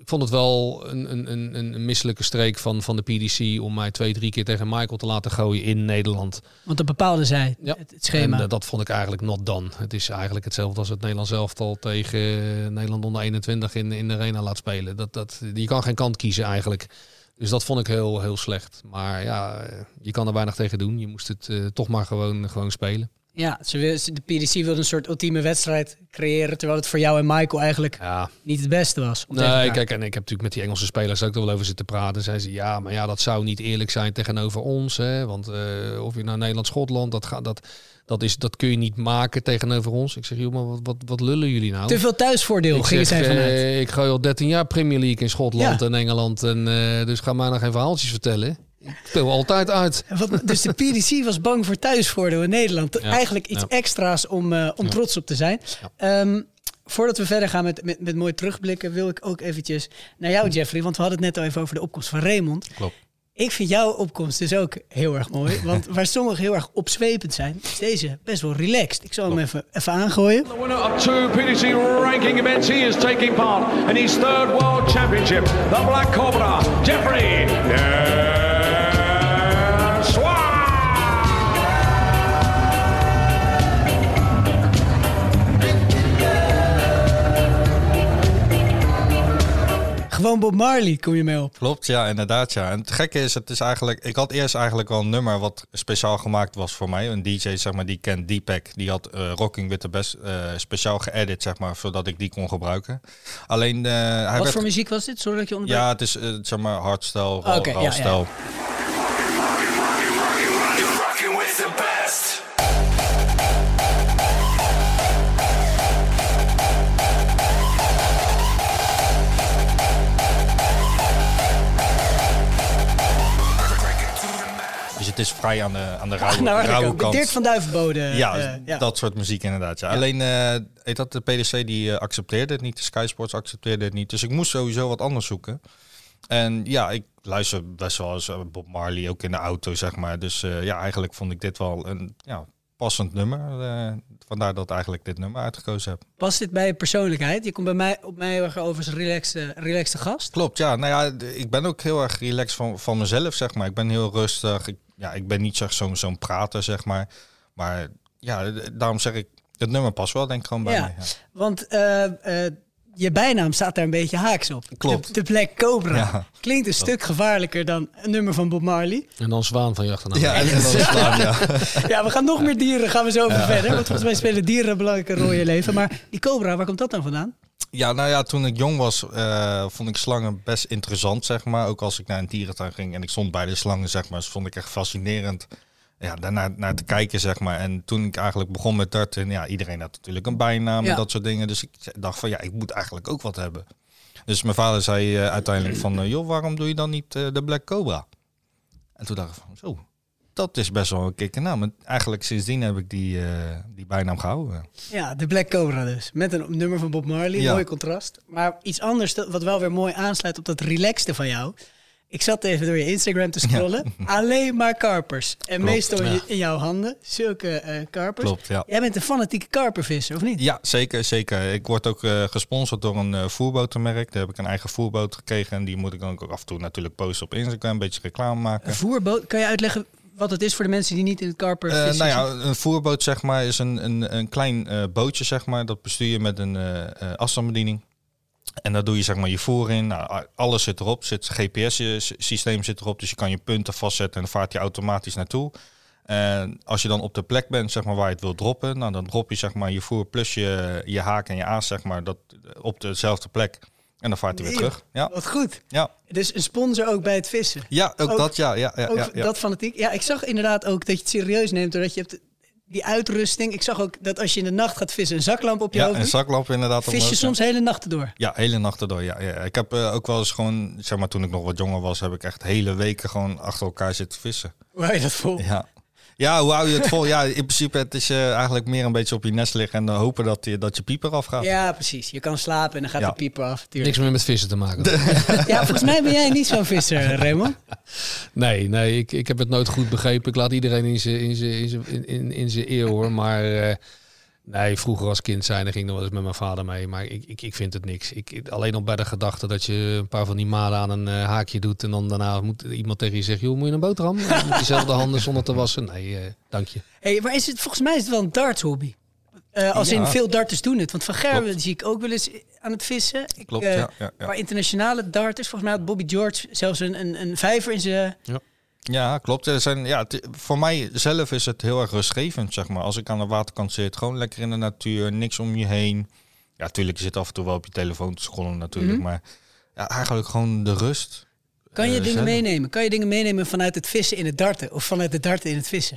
ik vond het wel een, een, een, een misselijke streek van, van de P D C om mij twee, drie keer tegen Michael te laten gooien in Nederland. Want dat bepaalde zij, ja. het, het schema. En uh, dat vond ik eigenlijk not done. Het is eigenlijk hetzelfde als het Nederlands elftal tegen uh, Nederland onder eenentwintig in, in de arena laat spelen. Dat, dat, je kan geen kant kiezen eigenlijk. Dus dat vond ik heel, heel slecht. Maar ja, je kan er weinig tegen doen. Je moest het uh, toch maar gewoon, gewoon spelen. Ja, ze wil, de P D C wilde een soort ultieme wedstrijd creëren, terwijl het voor jou en Michael eigenlijk ja. niet het beste was. Nee, kijk, en ik heb natuurlijk met die Engelse spelers ook er wel over zitten praten. Zeiden ze, ja, maar ja, dat zou niet eerlijk zijn tegenover ons. Hè? Want uh, of je naar Nederland-Schotland, dat, gaat, dat, dat, is, dat kun je niet maken tegenover ons. Ik zeg, joh, maar wat, wat, wat lullen jullie nou? Te veel thuisvoordeel, ik gingen zij vanuit. Uh, ik gooi al dertien jaar Premier League in Schotland ja. en Engeland. En, uh, dus ga mij nog geen verhaaltjes vertellen. Ik speel altijd uit. Wat, dus de P D C was bang voor thuisvoordeel in Nederland. Ja, Eigenlijk iets ja. extra's om, uh, om ja. trots op te zijn. Ja. Um, voordat we verder gaan met, met, met mooi terugblikken, wil ik ook eventjes naar jou, Jeffrey. Want we hadden het net al even over de opkomst van Raymond. Klopt. Ik vind jouw opkomst dus ook heel erg mooi. Want waar sommigen heel erg opzwepend zijn, is deze best wel relaxed. Ik zal hem even, even aangooien. The winner of two P D C ranking events, he is taking part in his third World Championship. The Black Cobra, Jeffrey yeah. Gewoon Bob Marley kom je mee op. Klopt, ja, inderdaad, ja. En het gekke is, het is eigenlijk... Ik had eerst eigenlijk wel een nummer wat speciaal gemaakt was voor mij. Een D J, zeg maar, die kent Deepak. Die had uh, Rocking with the Best uh, speciaal geëdit, zeg maar, zodat ik die kon gebruiken. Alleen... Uh, hij wat werd... voor muziek was dit? Sorry dat je onderbreekt. Ja, het is, uh, zeg maar, hardstyle, oh, okay, ralstyle. Ja, ja. Dus het is vrij aan de, aan de rauwe, nou, rauwe kant. Dirk van Duivenbode. Ja, uh, ja, dat soort muziek inderdaad. Ja. Ja. Alleen, uh, heet dat, de P D C die uh, accepteerde het niet. De Sky Sports accepteerde het niet. Dus ik moest sowieso wat anders zoeken. En ja, ik luister best wel eens Bob Marley, ook in de auto, zeg maar. Dus uh, ja, eigenlijk vond ik dit wel een ja, passend nummer. Uh, vandaar dat ik eigenlijk dit nummer uitgekozen heb. Past dit bij je persoonlijkheid? Je komt bij mij op mij heel erg over als een relaxte, relaxte gast. Klopt, ja. Nou ja, ik ben ook heel erg relaxed van, van mezelf, zeg maar. Ik ben heel rustig. Ik, ja, ik ben niet zo'n zo'n prater, zeg maar. Maar ja, daarom zeg ik, het nummer past wel, denk ik, gewoon bij ja, mij. Ja. Want uh, uh, je bijnaam staat daar een beetje haaks op. Klopt. De, de Black Cobra. Ja. Klinkt een Klopt. stuk gevaarlijker dan een nummer van Bob Marley. En dan Zwaan van je achternaam. Ja, en dan Zwaan, ja. Ja, we gaan nog meer dieren, gaan we zo over ja. verder. Want volgens mij spelen dieren een belangrijke rol in je leven. Maar die Cobra, waar komt dat dan vandaan? Ja, nou ja, toen ik jong was, uh, vond ik slangen best interessant, zeg maar. Ook als ik naar een dierentuin ging en ik stond bij de slangen, zeg maar. Dat vond ik echt fascinerend. Ja, daarnaar naar te kijken, zeg maar. En toen ik eigenlijk begon met darten, ja, iedereen had natuurlijk een bijnaam ja. en dat soort dingen. Dus ik dacht van, ja, ik moet eigenlijk ook wat hebben. Dus mijn vader zei uh, uiteindelijk van, uh, joh, waarom doe je dan niet uh, de Black Cobra? En toen dacht ik van, zo, dat is best wel een kikke naam. En eigenlijk sindsdien heb ik die, uh, die bijnaam gehouden. Ja, de Black Cobra dus. Met een nummer van Bob Marley, ja. Mooi contrast. Maar iets anders, wat wel weer mooi aansluit op dat relaxte van jou. Ik zat even door je Instagram te scrollen. Ja. Alleen maar karpers. En Klopt, meestal ja. in jouw handen. Zulke uh, karpers. Klopt, ja. Jij bent een fanatieke karpervisser, of niet? Ja, zeker. zeker. Ik word ook uh, gesponsord door een uh, voerbotenmerk. Daar heb ik een eigen voerboot gekregen. En die moet ik dan ook af en toe natuurlijk posten op Instagram. Een beetje reclame maken. Een voerboot? Kan je uitleggen wat het is voor de mensen die niet in het karpervissen uh, nou ja, een voerboot, zeg maar, is een, een, een klein uh, bootje, zeg maar. Dat bestuur je met een uh, uh, afstandsbediening. En daar doe je, zeg maar, je voer in. Nou, alles zit erop. Zit G P S-systeem zit erop. Dus je kan je punten vastzetten en dan vaart je automatisch naartoe. En als je dan op de plek bent, zeg maar, waar je het wilt droppen, nou, dan drop je, zeg maar, je voer plus je, je haak en je aas, zeg maar, dat op dezelfde plek. En dan vaart hij weer terug. Ja. Wat goed. Ja. Dus een sponsor ook bij het vissen. Ja, ook, ook dat, ja. ja, ja, ook ja, ja. Dat fanatiek. Ja, ik zag inderdaad ook dat je het serieus neemt, doordat je hebt die uitrusting. Ik zag ook dat als je in de nacht gaat vissen, een zaklamp op je ja, hoofd. Ja, een zaklamp inderdaad. Vis je omhoog, soms ja. hele nachten door? Ja, hele nachten door. Ja, ja. Ik heb uh, ook wel eens gewoon, zeg maar, toen ik nog wat jonger was, heb ik echt hele weken gewoon achter elkaar zitten vissen. Hoe hou je dat vol? Ja. Ja, hoe hou je het vol? Ja, in principe het is uh, eigenlijk meer een beetje op je nest liggen en dan hopen dat je, dat je pieper afgaat. Ja, precies. Je kan slapen en dan gaat ja. de pieper af. Tuurlijk. Niks meer met vissen te maken. Ja, volgens mij ben jij niet zo'n visser, Raymond. Nee, nee ik, ik heb het nooit goed begrepen. Ik laat iedereen in zijn in zijn in zijn in, in zijn eer hoor, maar uh, Nee, vroeger als kind zijn, dan ging ik nog wel eens met mijn vader mee. Maar ik, ik, ik vind het niks. Ik, ik, alleen al bij de gedachte dat je een paar van die maden aan een uh, haakje doet... en dan daarna moet iemand tegen je zeggen... joh, moet je een boterham? Met diezelfde handen zonder te wassen? Nee, uh, dank je. Hey, maar is het, volgens mij is het wel een darts-hobby. Uh, als ja. in veel darters doen het. Want Van Gerwen zie ik ook wel eens aan het vissen. Ik, Klopt, uh, ja, ja, ja. Maar internationale darters, volgens mij had Bobby George zelfs een, een, een vijver in zijn... Ja. Ja, klopt. Er zijn, ja, t- voor mij zelf is het heel erg rustgevend, zeg maar. Als ik aan de waterkant zit, gewoon lekker in de natuur, niks om je heen. Ja, tuurlijk, je zit af en toe wel op je telefoon te scrollen natuurlijk, mm-hmm. maar ja, eigenlijk gewoon de rust. Kan je uh, dingen zelf. meenemen? Kan je dingen meenemen vanuit het vissen in het darten of vanuit het darten in het vissen?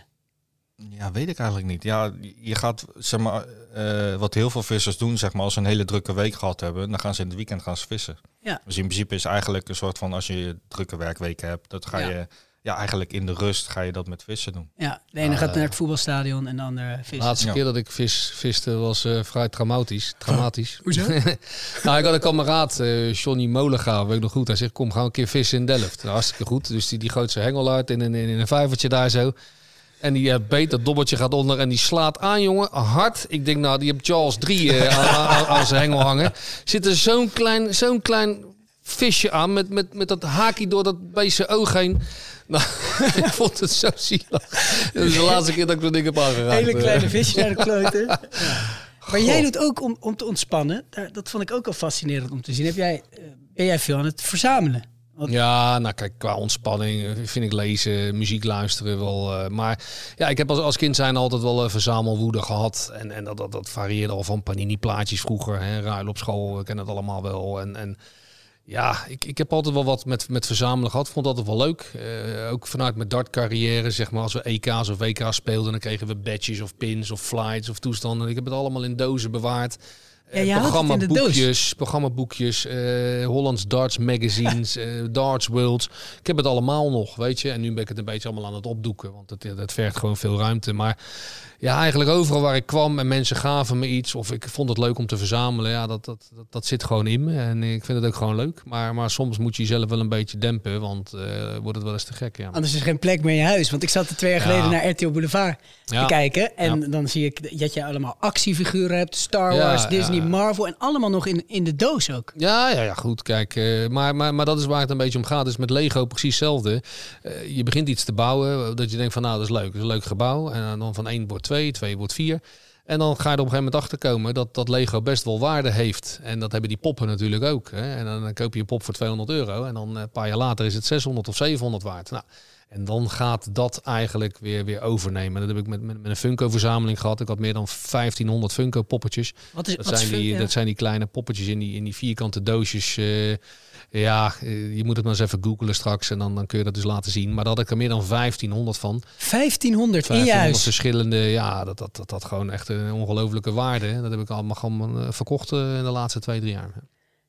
Ja, weet ik eigenlijk niet. Ja, je gaat, zeg maar, uh, wat heel veel vissers doen, zeg maar, als ze een hele drukke week gehad hebben, dan gaan ze in het weekend gaan ze vissen. Ja. Dus in principe is eigenlijk een soort van, als je drukke werkweken hebt, dat ga ja. je... Ja, eigenlijk in de rust ga je dat met vissen doen. Ja, de ene uh, gaat naar het voetbalstadion en de andere vissen. De laatste ja. keer dat ik vis viste was uh, vrij traumatisch. traumatisch. Hoezo? Nou, ik had een kameraad, uh, Johnny Molenga, weet ik nog goed. Hij zegt, kom, gaan we een keer vissen in Delft. Nou, hartstikke goed. Dus die, die gooit zijn hengel uit in een, in een vijvertje daar zo. En die uh, beet, dat dobbeltje gaat onder en die slaat aan, jongen, hard. Ik denk, nou, die heeft Charles drie uh, aan, aan, aan zijn hengel hangen. Zit er zo'n klein, zo'n klein visje aan met, met, met dat haakje door dat beestje oog heen. Nou, ik vond het zo zielig. Dat is de laatste keer dat ik zo'n ding heb aangeraakt. Hele kleine visje naar de kloten. Ja. Maar jij doet ook om, om te ontspannen. Dat vond ik ook al fascinerend om te zien. Heb jij, ben jij veel aan het verzamelen? Want... Ja, nou kijk, qua ontspanning vind ik lezen, muziek luisteren wel. Uh, maar ja, ik heb als, als kind zijn altijd wel uh, verzamelwoede gehad. En, en dat, dat, dat varieerde al van Panini-plaatjes vroeger. Hè, ruil op school, we kennen het allemaal wel. En... en ja, ik, ik heb altijd wel wat met, met verzamelen gehad. Vond dat altijd wel leuk. Uh, ook vanuit mijn dartcarrière, zeg maar, als we E K's of W K's speelden, dan kregen we badges of pins of flights of toestanden. Ik heb het allemaal in dozen bewaard. Ja, je programmaboekjes, programmaboekjes, uh, Hollands Darts Magazines, uh, Darts Worlds. Ik heb het allemaal nog, weet je. En nu ben ik het een beetje allemaal aan het opdoeken, want het, het vergt gewoon veel ruimte. Maar ja, eigenlijk overal waar ik kwam en mensen gaven me iets of ik vond het leuk om te verzamelen, ja, dat, dat, dat, dat zit gewoon in me. En ik vind het ook gewoon leuk. Maar, maar soms moet je jezelf wel een beetje dempen, want uh, wordt het wel eens te gek. Ja. Anders is er geen plek meer in je huis. Want ik zat er twee jaar geleden ja. naar R T L Boulevard ja. te kijken. En ja. dan zie ik dat je allemaal actiefiguren hebt. Star Wars, ja, Disney, ja. Marvel. En allemaal nog in, in de doos ook. Ja, ja, ja goed. Kijk, uh, maar, maar, maar dat is waar het een beetje om gaat. Dus met Lego precies hetzelfde. Uh, je begint iets te bouwen. Dat je denkt van nou, dat is leuk. Dat is een leuk gebouw. En dan van één wordt twee, twee wordt vier. En dan ga je er op een gegeven moment achter komen dat, dat Lego best wel waarde heeft. En dat hebben die poppen natuurlijk ook. Hè? En dan koop je een pop voor tweehonderd euro. En dan een paar jaar later is het zeshonderd of zevenhonderd waard. Nou, en dan gaat dat eigenlijk weer, weer overnemen. Dat heb ik met, met, met een Funko-verzameling gehad. Ik had meer dan vijftienhonderd Funko-poppetjes. Wat is, dat, wat zijn is die, ja. dat zijn die kleine poppetjes in die, in die vierkante doosjes. Uh, ja, uh, je moet het maar eens even googlen straks. En dan, dan kun je dat dus laten zien. Maar daar had ik er meer dan vijftienhonderd van. vijftienhonderd in je huis? Verschillende, ja, dat, dat, dat, dat gewoon echt een ongelofelijke waarde. Dat heb ik allemaal gewoon uh, verkocht uh, in de laatste twee, drie jaar.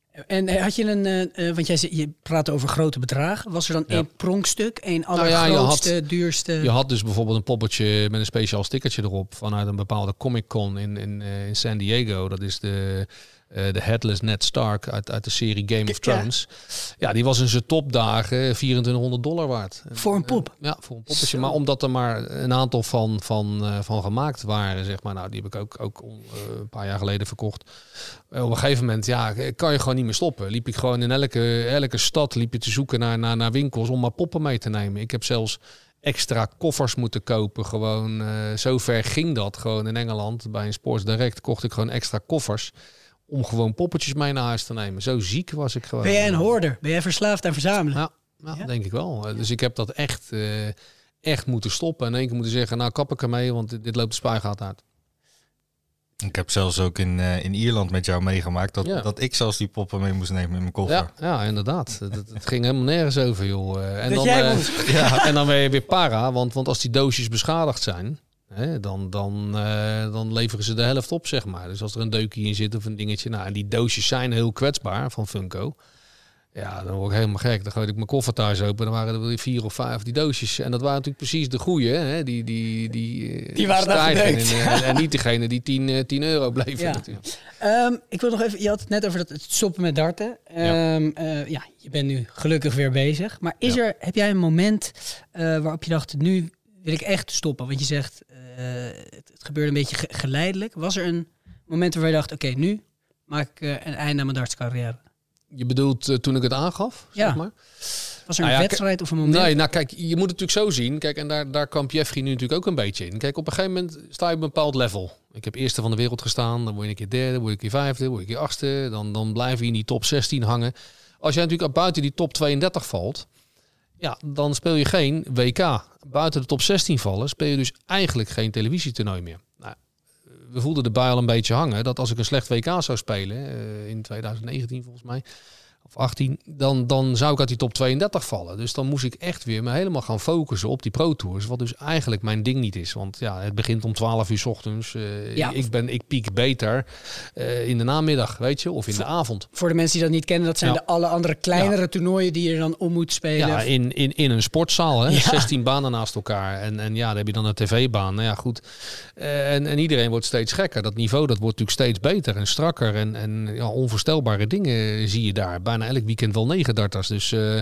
En had je een, uh, want jij je praat over grote bedragen. Was er dan ja. één pronkstuk, één allergrootste, nou ja, duurste? Je had dus bijvoorbeeld een poppetje met een speciaal stickertje erop vanuit een bepaalde Comic Con in, in, uh, in San Diego. Dat is de uh, de Headless Ned Stark uit, uit de serie Game of Thrones. Ja, ja die was in zijn topdagen vierentwintighonderd dollar waard. Voor een pop? Ja, voor een poppetje. Zo. Maar omdat er maar een aantal van, van, uh, van gemaakt waren, zeg maar. Nou, die heb ik ook, ook uh, een paar jaar geleden verkocht. Uh, op een gegeven moment, ja, kan je gewoon niet meer stoppen. Liep ik gewoon in elke, elke stad liep je te zoeken naar, naar, naar winkels om maar poppen mee te nemen. Ik heb zelfs extra koffers moeten kopen. Gewoon, uh, zo ver ging dat. Gewoon in Engeland, bij een Sports Direct, kocht ik gewoon extra koffers om gewoon poppetjes mee naar huis te nemen. Zo ziek was ik gewoon. Ben jij een hoorder? Ben jij verslaafd aan verzamelen? Ja, nou, ja? denk ik wel. Dus ik heb dat echt, uh, echt moeten stoppen. En in één keer moeten zeggen, nou kap ik ermee, want dit, dit loopt de spuigaat uit. Ik heb zelfs ook in, uh, in Ierland met jou meegemaakt dat, ja. dat ik zelfs die poppen mee moest nemen in mijn koffer. Ja, ja inderdaad. Het, het ging helemaal nergens over, joh. En dat dan, jij uh, moet. Ja, en dan ben je weer para, want, want als die doosjes beschadigd zijn, hè, dan, dan, uh, dan leveren ze de helft op, zeg maar. Dus als er een deukje in zit of een dingetje. Nou, en die doosjes zijn heel kwetsbaar van Funko. Ja, dan word ik helemaal gek. Dan gooi ik mijn koffer thuis open. Dan waren er weer vier of vijf die doosjes. En dat waren natuurlijk precies de goeie. Hè? Die, die, die, die waren daar gedekt. En, en, en niet degene die tien euro bleven ja. natuurlijk. Um, ik wil nog even... Je had het net over dat het stoppen met darten. Um, ja. Uh, ja, je bent nu gelukkig weer bezig. Maar is ja. er, heb jij een moment uh, waarop je dacht, nu wil ik echt stoppen. Want je zegt, uh, het, het gebeurde een beetje ge- geleidelijk. Was er een moment waar je dacht, oké, okay, nu maak ik uh, een einde aan mijn dartscarrière? Je bedoelt uh, toen ik het aangaf, ja. zeg maar? Was er een nou ja, wedstrijd of een moment? Nee, nou kijk, je moet het natuurlijk zo zien. Kijk, en daar, daar kampt Jeffrey nu natuurlijk ook een beetje in. Kijk, op een gegeven moment sta je op een bepaald level. Ik heb eerste van de wereld gestaan, dan word je een keer derde, word je een keer vijfde, word je een keer achtste. Dan, dan blijf je in die top zestien hangen. Als jij natuurlijk buiten die top tweeëndertig valt, ja, dan speel je geen W K. Buiten de top zestien vallen, speel je dus eigenlijk geen televisietoernooi meer. Nou, we voelden erbij al een beetje hangen dat als ik een slecht W K zou spelen, uh, in twintig negentien volgens mij, of achttien, dan, dan zou ik uit die top tweeëndertig vallen. Dus dan moest ik echt weer me helemaal gaan focussen op die Pro Tours. Wat dus eigenlijk mijn ding niet is. Want ja, het begint om twaalf uur 's ochtends. Uh, ja. ik, ben, ik piek beter uh, in de namiddag, weet je, of in voor, de avond. Voor de mensen die dat niet kennen, dat zijn ja. de alle andere kleinere ja. toernooien die je dan om moet spelen. Ja, in, in, in een sportzaal, hè? Ja. zestien banen naast elkaar. En, en ja, dan heb je dan een tv-baan. Nou ja, goed. Uh, en, en iedereen wordt steeds gekker. Dat niveau, dat wordt natuurlijk steeds beter en strakker. En, en ja, onvoorstelbare dingen zie je daar. Bijna elk weekend wel negen darters. Dus uh,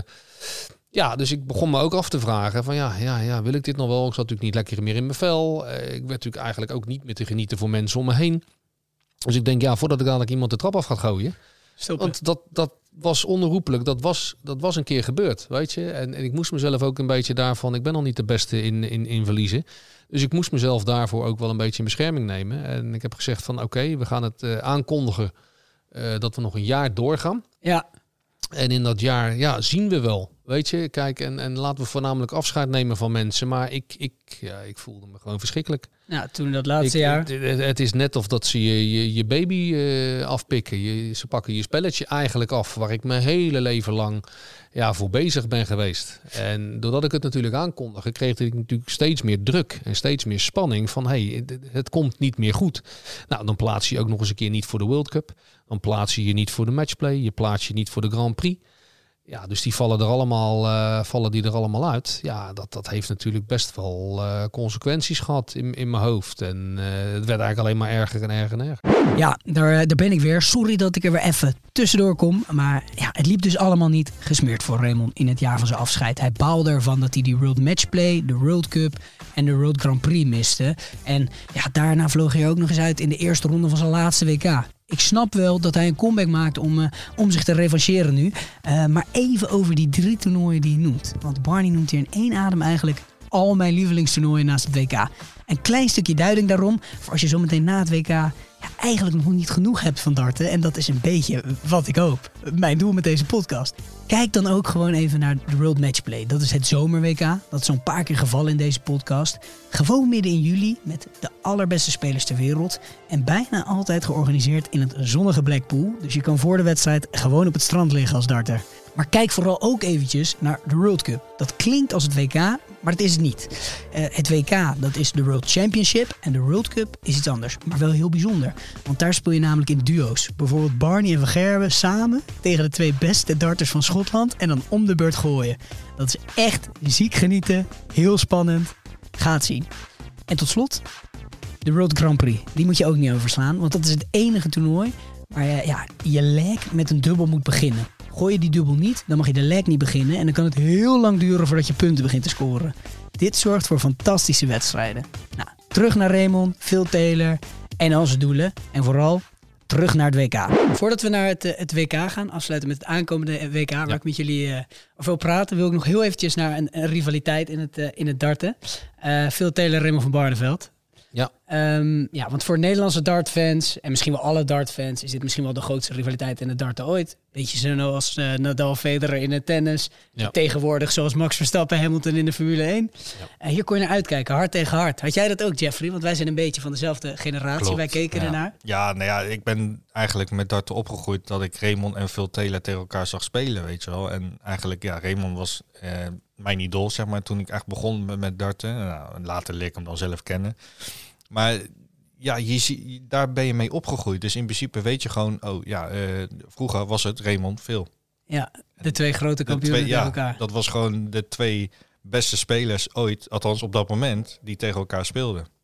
ja, dus ik begon me ook af te vragen van ja, ja, ja, wil ik dit nog wel? Ik zat natuurlijk niet lekker meer in mijn vel. Uh, ik werd natuurlijk eigenlijk ook niet meer te genieten voor mensen om me heen. Dus ik denk ja, voordat ik dadelijk iemand de trap af gaat gooien. Stoppen. Want dat, dat was onherroepelijk. Dat was, dat was een keer gebeurd, weet je. En, en ik moest mezelf ook een beetje daarvan. Ik ben al niet de beste in, in, in verliezen. Dus ik moest mezelf daarvoor ook wel een beetje in bescherming nemen. En ik heb gezegd van oké, okay, we gaan het uh, aankondigen uh, dat we nog een jaar doorgaan. Ja. En in dat jaar, ja, zien we wel. Weet je, kijk, en, en laten we voornamelijk afscheid nemen van mensen. Maar ik, ik, ja, ik voelde me gewoon verschrikkelijk. Ja, toen dat laatste ik, jaar. Het, het is net of dat ze je, je, je baby uh, afpikken. Je, ze pakken je spelletje eigenlijk af. Waar ik mijn hele leven lang ja, voor bezig ben geweest. En doordat ik het natuurlijk aankondigde, kreeg ik natuurlijk steeds meer druk. En steeds meer spanning van, hé, hey, het, het komt niet meer goed. Nou, dan plaats je je ook nog eens een keer niet voor de World Cup. Dan plaats je je niet voor de matchplay. Je plaats je niet voor de Grand Prix. Ja, dus die vallen er allemaal, uh, vallen die er allemaal uit. Ja, dat, dat heeft natuurlijk best wel uh, consequenties gehad in, in mijn hoofd. En uh, het werd eigenlijk alleen maar erger en erger en erger. Ja, daar, daar ben ik weer. Sorry dat ik er weer even tussendoor kom. Maar ja, het liep dus allemaal niet gesmeerd voor Raymond in het jaar van zijn afscheid. Hij baalde ervan dat hij die World Matchplay, de World Cup en de World Grand Prix miste. En ja, daarna vloog hij ook nog eens uit in de eerste ronde van zijn laatste W K. Ik snap wel dat hij een comeback maakt om, uh, om zich te revancheren nu. Uh, maar even over die drie toernooien die hij noemt. Want Barney noemt hier in één adem eigenlijk al mijn lievelingstoernooien naast het W K. Een klein stukje duiding daarom. Voor als je zometeen na het W K ja, eigenlijk nog niet genoeg hebt van darten. En dat is een beetje wat ik hoop. Mijn doel met deze podcast. Kijk dan ook gewoon even naar de World Matchplay. Dat is het zomer-W K. Dat is zo'n paar keer gevallen in deze podcast. Gewoon midden in juli met de allerbeste spelers ter wereld. En bijna altijd georganiseerd in het zonnige Blackpool. Dus je kan voor de wedstrijd gewoon op het strand liggen als darter. Maar kijk vooral ook eventjes naar de World Cup. Dat klinkt als het W K, maar het is het niet. Uh, het W K, dat is de World Championship. En de World Cup is iets anders, maar wel heel bijzonder. Want daar speel je namelijk in duo's. Bijvoorbeeld Barney en Van Gerwen samen tegen de twee beste darters van Schotland. En dan om de beurt gooien. Dat is echt ziek genieten, heel spannend. Ga het zien. En tot slot, de World Grand Prix. Die moet je ook niet overslaan, want dat is het enige toernooi waar je ja, je leg met een dubbel moet beginnen. Gooi je die dubbel niet, dan mag je de leg niet beginnen. En dan kan het heel lang duren voordat je punten begint te scoren. Dit zorgt voor fantastische wedstrijden. Nou, terug naar Raymond, Phil Taylor en onze doelen. En vooral terug naar het W K. Voordat we naar het, het W K gaan, afsluiten met het aankomende W K, waar ja. ik met jullie uh, over wil praten, wil ik nog heel eventjes naar een, een rivaliteit in het, uh, in het darten. Uh, Phil Taylor, Raymond van Barneveld. Ja. Um, ja, want voor Nederlandse dartfans, en misschien wel alle dartfans, is dit misschien wel de grootste rivaliteit in het darten ooit. Beetje zo als uh, Nadal Federer in het tennis. Ja. Tegenwoordig zoals Max Verstappen, Hamilton in de Formule één. Ja. Uh, hier kon je naar uitkijken, hard tegen hard. Had jij dat ook, Jeffrey? Want wij zijn een beetje van dezelfde generatie. Klopt. Wij keken ja. ernaar. Ja, nou ja, ik ben eigenlijk met darten opgegroeid dat ik Raymond en Phil Taylor tegen elkaar zag spelen, weet je wel. En eigenlijk, ja, Raymond was uh, mijn idool, zeg maar, toen ik echt begon met, met darten. Nou, later leer ik hem dan zelf kennen. Maar ja, je, daar ben je mee opgegroeid. Dus in principe weet je gewoon, oh ja, uh, vroeger was het Raymond Phil. Ja, de twee grote kampioenen tegen ja, elkaar. Dat was gewoon de twee beste spelers ooit, althans op dat moment, die tegen elkaar speelden.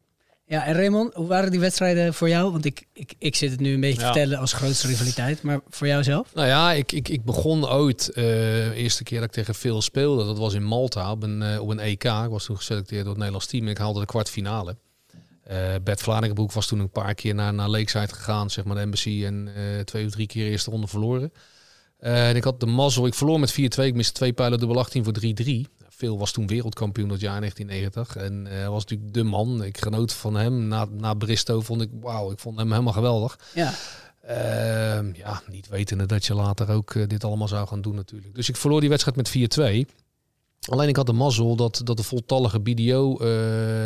Ja, en Raymond, hoe waren die wedstrijden voor jou? Want ik, ik, ik zit het nu een beetje te Ja. vertellen als grootste rivaliteit. Maar voor jou zelf? Nou ja, ik, ik, ik begon ooit, uh, de eerste keer dat ik tegen Phil speelde, dat was in Malta op een, uh, op een E K. Ik was toen geselecteerd door het Nederlands team en ik haalde de kwartfinale. Uh, Bert Vlaardingenbroek was toen een paar keer naar, naar Lakeside gegaan, zeg maar de Embassy, en uh, twee of drie keer eerste ronde verloren. Uh, en ik had de mazzel, ik verloor met vier twee, ik miste twee pijlen dubbel achttien voor drie drie. Phil was toen wereldkampioen dat jaar negentien negentig en uh, was natuurlijk de man. Ik genoot van hem. Na, na Bristow vond ik, wauw, ik vond hem helemaal geweldig. Ja. Uh, ja, niet wetende dat je later ook uh, dit allemaal zou gaan doen natuurlijk. Dus ik verloor die wedstrijd met vier twee. Alleen ik had de mazzel dat, dat de voltallige B D O uh,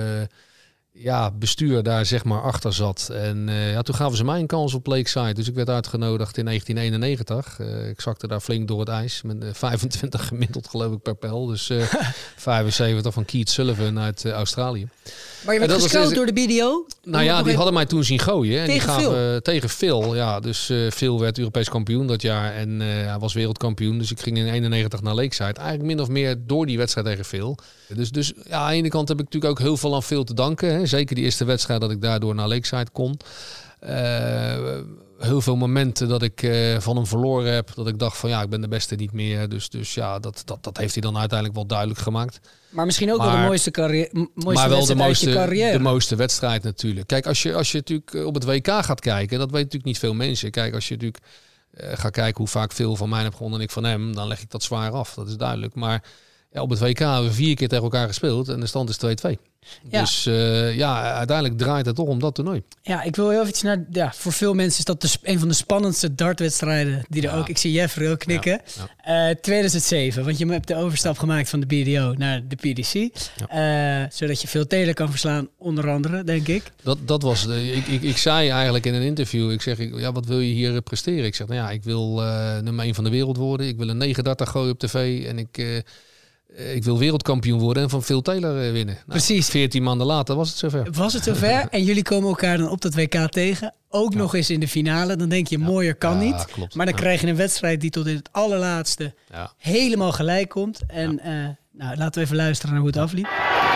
ja, bestuur daar zeg maar achter zat. En uh, ja, toen gaven ze mij een kans op Lakeside. Dus ik werd uitgenodigd in negentien eenennegentig. Uh, ik zakte daar flink door het ijs. Met uh, vijfentwintig gemiddeld geloof ik per pijl. Dus uh, vijfenzeventig van Keith Sullivan uit uh, Australië. Maar je werd gescout door de B D O? Nou ja, die hadden mij toen zien gooien. En tegen die gaven, Phil? Uh, tegen Phil, ja. Dus uh, Phil werd Europees kampioen dat jaar. En uh, hij was wereldkampioen. Dus ik ging in eenennegentig naar Lakeside. Eigenlijk min of meer door die wedstrijd tegen Phil. Dus, dus ja, aan de ene kant heb ik natuurlijk ook heel veel aan Phil te danken. Hè. Zeker die eerste wedstrijd dat ik daardoor naar Lakeside kon. Uh, heel veel momenten dat ik uh, van hem verloren heb. Dat ik dacht van ja, ik ben de beste niet meer. Dus, dus ja, dat, dat, dat heeft hij dan uiteindelijk wel duidelijk gemaakt. Maar misschien ook maar, wel de mooiste, carrière, mooiste maar wel de wedstrijd uit je mooiste, carrière. de mooiste wedstrijd natuurlijk. Kijk, als je, als je natuurlijk op het W K gaat kijken, dat weten natuurlijk niet veel mensen. Kijk, als je natuurlijk uh, gaat kijken hoe vaak Phil van mij heb gewonnen en ik van hem, dan leg ik dat zwaar af. Dat is duidelijk. Maar ja, op het W K hebben we vier keer tegen elkaar gespeeld en de stand is twee twee. Ja. Dus uh, ja, uiteindelijk draait het toch om dat toernooi. Ja, ik wil heel even naar... Ja, voor veel mensen is dat de, een van de spannendste dartwedstrijden die er ja. ook... Ik zie Jeffrey ook knikken. Ja. Ja. Uh, tweeduizend zeven, want je hebt de overstap gemaakt van de B D O naar de P D C. Ja. Uh, zodat je veel telen kan verslaan, onder andere, denk ik. Dat, dat was... De, ik, ik, ik zei eigenlijk in een interview, ik zeg, ik, ja, wat wil je hier presteren? Ik zeg, nou ja, ik wil uh, nummer één van de wereld worden. Ik wil een negenendertig gooien op tv en ik... Uh, Ik wil wereldkampioen worden en van Phil Taylor winnen. Nou, precies. veertien maanden later was het zover. Was het zover en jullie komen elkaar dan op dat W K tegen. Ook ja. nog eens in de finale. Dan denk je, ja. mooier kan ja, niet. Klopt. Maar dan ja. krijg je een wedstrijd die tot in het allerlaatste ja. helemaal gelijk komt. En ja. uh, nou, laten we even luisteren naar hoe het afliep.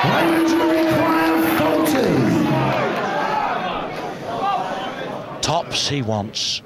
Tops he wants.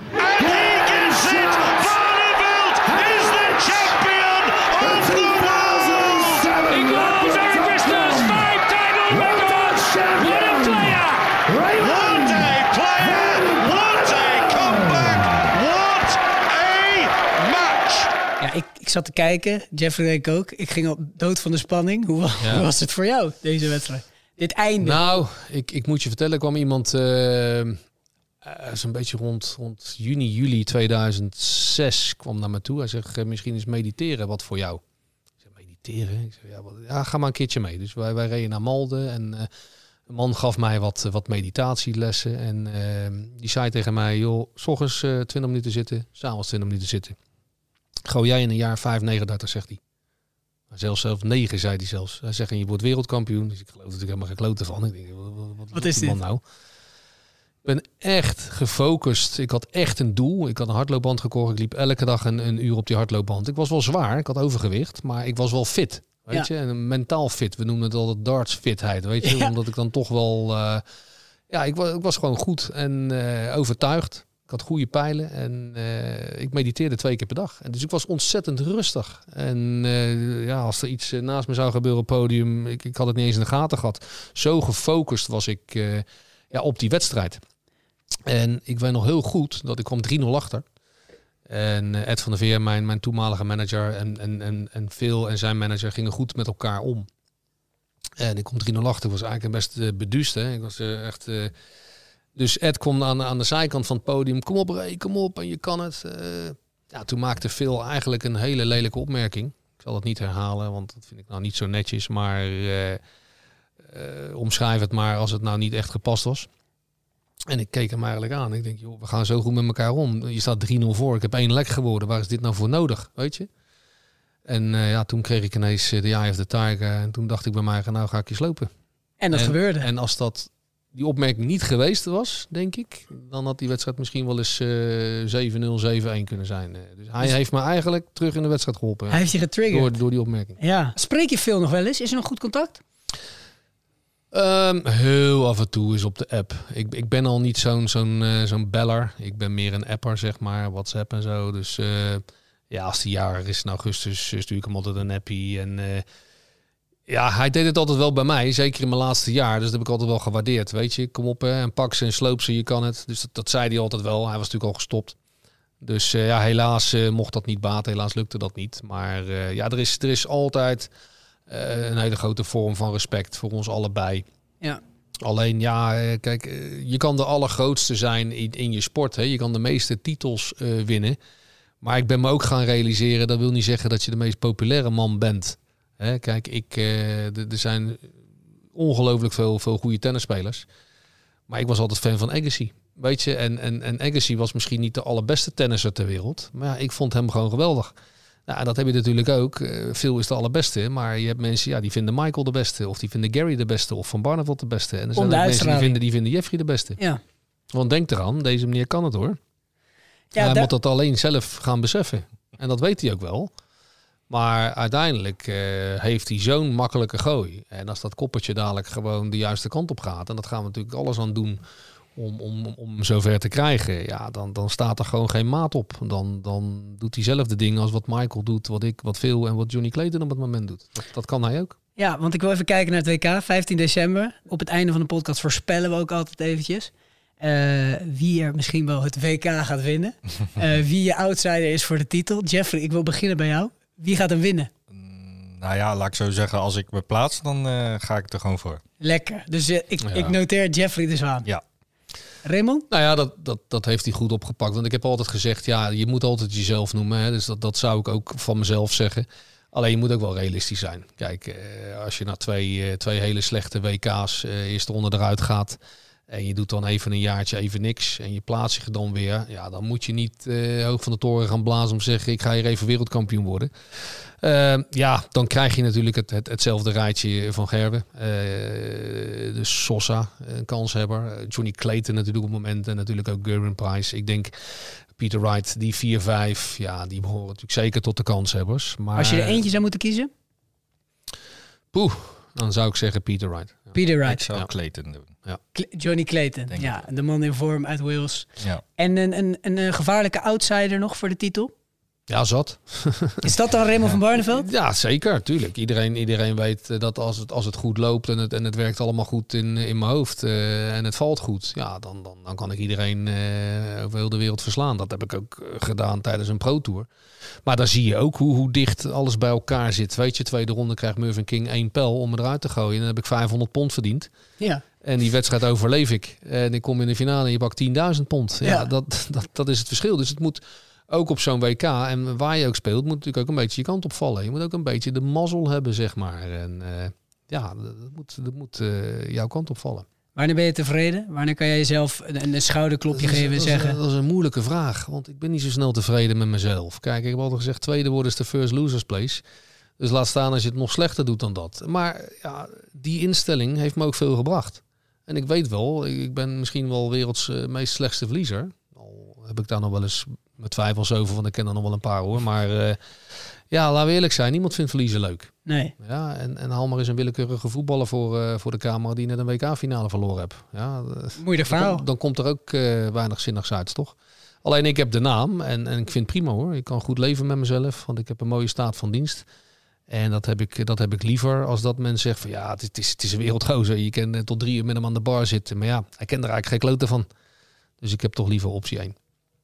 Ik, ik zat te kijken, Jeffrey denk ik ook. Ik ging op dood van de spanning. Hoe, ja. hoe was het voor jou, deze wedstrijd? Dit einde. Nou, ik, ik moet je vertellen, er kwam iemand uh, uh, zo'n beetje rond, rond juni, juli tweeduizend zes kwam naar me toe. Hij zegt, uh, misschien is mediteren wat voor jou. Ik zeg, mediteren? Ik zeg, ja, wat, ja, ga maar een keertje mee. Dus wij, wij reden naar Malden en uh, een man gaf mij wat, uh, wat meditatielessen. En uh, die zei tegen mij, joh, 's ochtends uh, twintig minuten zitten, 's avonds twintig minuten zitten. Gooi jij in een jaar vijf negenendertig, zegt hij. Maar zelfs zelfs negen, zei hij zelfs. Hij zegt, en je wordt wereldkampioen. Dus ik geloof natuurlijk helemaal geen klote van. Ik denk, wat, wat, wat is dit? Man nou? Ik ben echt gefocust. Ik had echt een doel. Ik had een hardloopband gekocht. Ik liep elke dag een, een uur op die hardloopband. Ik was wel zwaar. Ik had overgewicht. Maar ik was wel fit. Weet ja. je? En mentaal fit. We noemen het altijd darts fitheid. Weet je? Ja. Omdat ik dan toch wel... Uh, ja, ik was, ik was gewoon goed en uh, overtuigd. Ik had goede pijlen en uh, ik mediteerde twee keer per dag. En dus ik was ontzettend rustig. En uh, ja, als er iets uh, naast me zou gebeuren op het podium, ik, ik had het niet eens in de gaten gehad. Zo gefocust was ik uh, ja, op die wedstrijd. En ik weet nog heel goed dat ik kwam drie nul achter. En uh, Ed van der Veer, mijn, mijn toenmalige manager, en, en, en, en Phil en zijn manager gingen goed met elkaar om. En ik kom drie nul achter. Ik was eigenlijk een best uh, beduust. Hè. Ik was uh, echt... Uh, Dus Ed kwam aan, aan de zijkant van het podium. Kom op Ray, kom op en je kan het. Uh, ja, toen maakte Phil eigenlijk een hele lelijke opmerking. Ik zal het niet herhalen, want dat vind ik nou niet zo netjes. Maar uh, uh, omschrijf het maar als het nou niet echt gepast was. En ik keek hem eigenlijk aan. Ik denk, joh, we gaan zo goed met elkaar om. Je staat drie nul voor. Ik heb één lek geworden. Waar is dit nou voor nodig? Weet je? En uh, ja, toen kreeg ik ineens de Eye of the Tiger. En toen dacht ik bij mij, nou ga ik je slopen. En dat en, gebeurde. En als dat... die opmerking niet geweest was, denk ik, dan had die wedstrijd misschien wel eens uh, zeven nul, zeven een kunnen zijn. Dus hij dus heeft me eigenlijk terug in de wedstrijd geholpen. Hij heeft je getriggerd. Door, door die opmerking. Ja. Spreek je veel nog wel eens? Is er nog goed contact? Um, heel af en toe is op de app. Ik, ik ben al niet zo'n zo'n uh, zo'n beller. Ik ben meer een apper, zeg maar. WhatsApp en zo. Dus uh, ja, als die jarig is in augustus, stuur ik hem altijd een appie. En uh, ja, hij deed het altijd wel bij mij. Zeker in mijn laatste jaar. Dus dat heb ik altijd wel gewaardeerd. Weet je, kom op hè, en pak ze en sloop ze, je kan het. Dus dat, dat zei hij altijd wel. Hij was natuurlijk al gestopt. Dus uh, ja, helaas uh, mocht dat niet baten. Helaas lukte dat niet. Maar uh, ja, er is, er is altijd uh, een hele grote vorm van respect voor ons allebei. Ja. Alleen ja, uh, kijk, uh, je kan de allergrootste zijn in, in je sport. Hè? Je kan de meeste titels uh, winnen. Maar ik ben me ook gaan realiseren, dat wil niet zeggen dat je de meest populaire man bent. Hè? Kijk, ik, uh, er zijn ongelooflijk veel, veel goede tennisspelers. Maar ik was altijd fan van Agassi. Weet je, en, en, en Agassi was misschien niet de allerbeste tennisser ter wereld. Maar ja, ik vond hem gewoon geweldig. Nou, dat heb je natuurlijk ook. Uh, Phil is de allerbeste. Maar je hebt mensen ja, die vinden Michael de beste. Of die vinden Gary de beste. Of Van Barneveld de beste. En er zijn ook mensen die vinden, die vinden Jeffrey de beste. Ja. Want denk eraan, deze meneer kan het hoor. Ja, hij da- moet dat alleen zelf gaan beseffen. En dat weet hij ook wel. Maar uiteindelijk uh, heeft hij zo'n makkelijke gooi. En als dat koppertje dadelijk gewoon de juiste kant op gaat. En dat gaan we natuurlijk alles aan doen om, om, om zover te krijgen. Ja, dan, dan staat er gewoon geen maat op. Dan, dan doet hij zelf de dingen als wat Michael doet. Wat ik, wat Phil en wat Johnny Clayton op het moment doet. Dat, dat kan hij ook. Ja, want ik wil even kijken naar het W K. vijftien december. Op het einde van de podcast voorspellen we ook altijd eventjes. Uh, wie er misschien wel het W K gaat winnen. Uh, wie je outsider is voor de titel. Jeffrey, ik wil beginnen bij jou. Wie gaat hem winnen? Nou ja, laat ik zo zeggen, als ik me plaats, dan uh, ga ik er gewoon voor. Lekker. Dus uh, ik, ja. ik noteer Jeffrey de Zwaan. Ja. Raymond? Nou ja, dat, dat, dat heeft hij goed opgepakt. Want ik heb altijd gezegd, ja, je moet altijd jezelf noemen. Hè? Dus dat, dat zou ik ook van mezelf zeggen. Alleen je moet ook wel realistisch zijn. Kijk, uh, als je na twee, uh, twee hele slechte W K's uh, eerste ronde eruit gaat en je doet dan even een jaartje even niks en je plaatst je dan weer, ja, dan moet je niet uh, hoog van de toren gaan blazen om te zeggen, ik ga hier even wereldkampioen worden. Uh, ja, dan krijg je natuurlijk het, het, hetzelfde rijtje van Gerben. Uh, de Sosa, een kanshebber. Johnny Clayton natuurlijk op het moment en natuurlijk ook Gerben Price. Ik denk Peter Wright, die vier vijf, ja, die behoren natuurlijk zeker tot de kanshebbers. Maar als je er eentje zou moeten kiezen? Poeh, dan zou ik zeggen Peter Wright. Ja. Peter Wright. Ik zou ja. Clayton doen. Ja. Johnny Clayton, denk ja, ik. De man in vorm uit Wales. Ja. En een, een, een, een gevaarlijke outsider nog voor de titel? Ja, zat. Is dat dan Raymond ja. van Barneveld? Ja, zeker, tuurlijk. Iedereen, iedereen weet dat als het, als het goed loopt en het, en het werkt allemaal goed in, in mijn hoofd uh, en het valt goed, ja, dan, dan, dan kan ik iedereen uh, over heel de wereld verslaan. Dat heb ik ook gedaan tijdens een Pro Tour. Maar dan zie je ook hoe, hoe dicht alles bij elkaar zit. Weet je, tweede ronde krijgt Mervyn King één pijl om me eruit te gooien. En dan heb ik vijfhonderd pond verdiend. Ja. En die wedstrijd overleef ik. En ik kom in de finale en je pakt tienduizend pond. Ja, ja. Dat, dat, dat is het verschil. Dus het moet ook op zo'n W K en waar je ook speelt, moet natuurlijk ook een beetje je kant op vallen. Je moet ook een beetje de mazzel hebben, zeg maar. En uh, ja, dat moet, dat moet uh, jouw kant op vallen. Wanneer ben je tevreden? Wanneer kan jij jezelf een, een schouderklopje geven en zeggen? Dat is een moeilijke vraag, want ik ben niet zo snel tevreden met mezelf. Kijk, ik heb altijd gezegd, tweede worden is de first losers place. Dus laat staan als je het nog slechter doet dan dat. Maar ja, die instelling heeft me ook veel gebracht. En ik weet wel, ik ben misschien wel werelds uh, meest slechtste verliezer. Al heb ik daar nog wel eens met twijfels over, want ik ken er nog wel een paar hoor. Maar uh, ja, laten we eerlijk zijn, niemand vindt verliezen leuk. Nee. Ja, en, en haal maar eens een willekeurige voetballer voor, uh, voor de camera die net een W K-finale verloren hebt. Ja, moeilijk verhaal. Dan, dan komt er ook uh, weinig zinnigs uit, toch? Alleen ik heb de naam en, en ik vind het prima hoor. Ik kan goed leven met mezelf, want ik heb een mooie staat van dienst. En dat heb ik, dat heb ik liever als dat men zegt van ja, het is, het is een wereldgozer. Je kan tot drie uur met hem aan de bar zitten. Maar ja, hij kent er eigenlijk geen klote van. Dus ik heb toch liever optie één.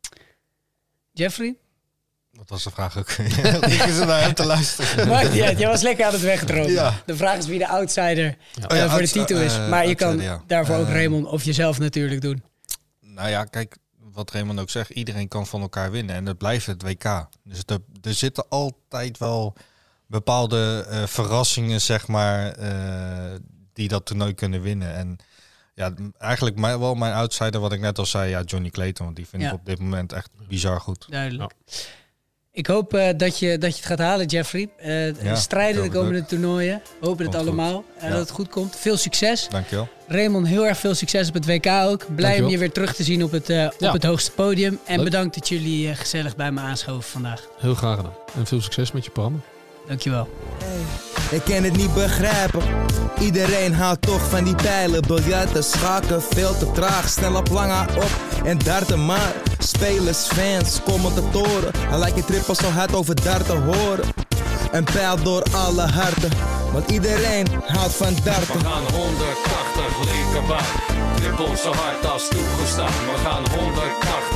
Jeffrey? Wat was de vraag ook? Ik is er naar hem te luisteren. Maar ja, jij was lekker aan het wegdromen. Ja. De vraag is wie de outsider ja. uh, oh ja, voor de titel is. Uh, maar je kan ja. daarvoor ook Raymond of jezelf natuurlijk doen. Nou ja, kijk, wat Raymond ook zegt. Iedereen kan van elkaar winnen. En dat blijft het W K. Dus er, er zitten altijd wel bepaalde uh, verrassingen, zeg maar, uh, die dat toernooi kunnen winnen. En ja, eigenlijk mijn, wel mijn outsider, wat ik net al zei, ja, Johnny Clayton. Want die vind ja. ik op dit moment echt bizar goed. Duidelijk. Ja. Ik hoop uh, dat, je, dat je het gaat halen, Jeffrey. Uh, ja, strijden de komende ook. toernooien. Hopen het allemaal. En uh, ja. dat het goed komt. Veel succes. Dankjewel. Raymond, heel erg veel succes op het W K ook. Blij Dankjewel. om je weer terug te zien op het, uh, op ja. het hoogste podium. En Leuk. bedankt dat jullie uh, gezellig bij me aanschoven vandaag. Heel graag gedaan. En veel succes met je programma. Dankjewel. Hey. Ik kan het niet begrijpen. Iedereen houdt toch van die pijlen. Biljarten, schaken, veel te traag. Snel op lange op en darten maar. Spelers, fans, commentatoren. Hij lijkt je trippel zo hard over darten horen. Een pijl door alle harten, want iedereen houdt van darten. We gaan honderdtachtig linkerbaan. Trippel zo hard als toegestaan. We gaan honderdtachtig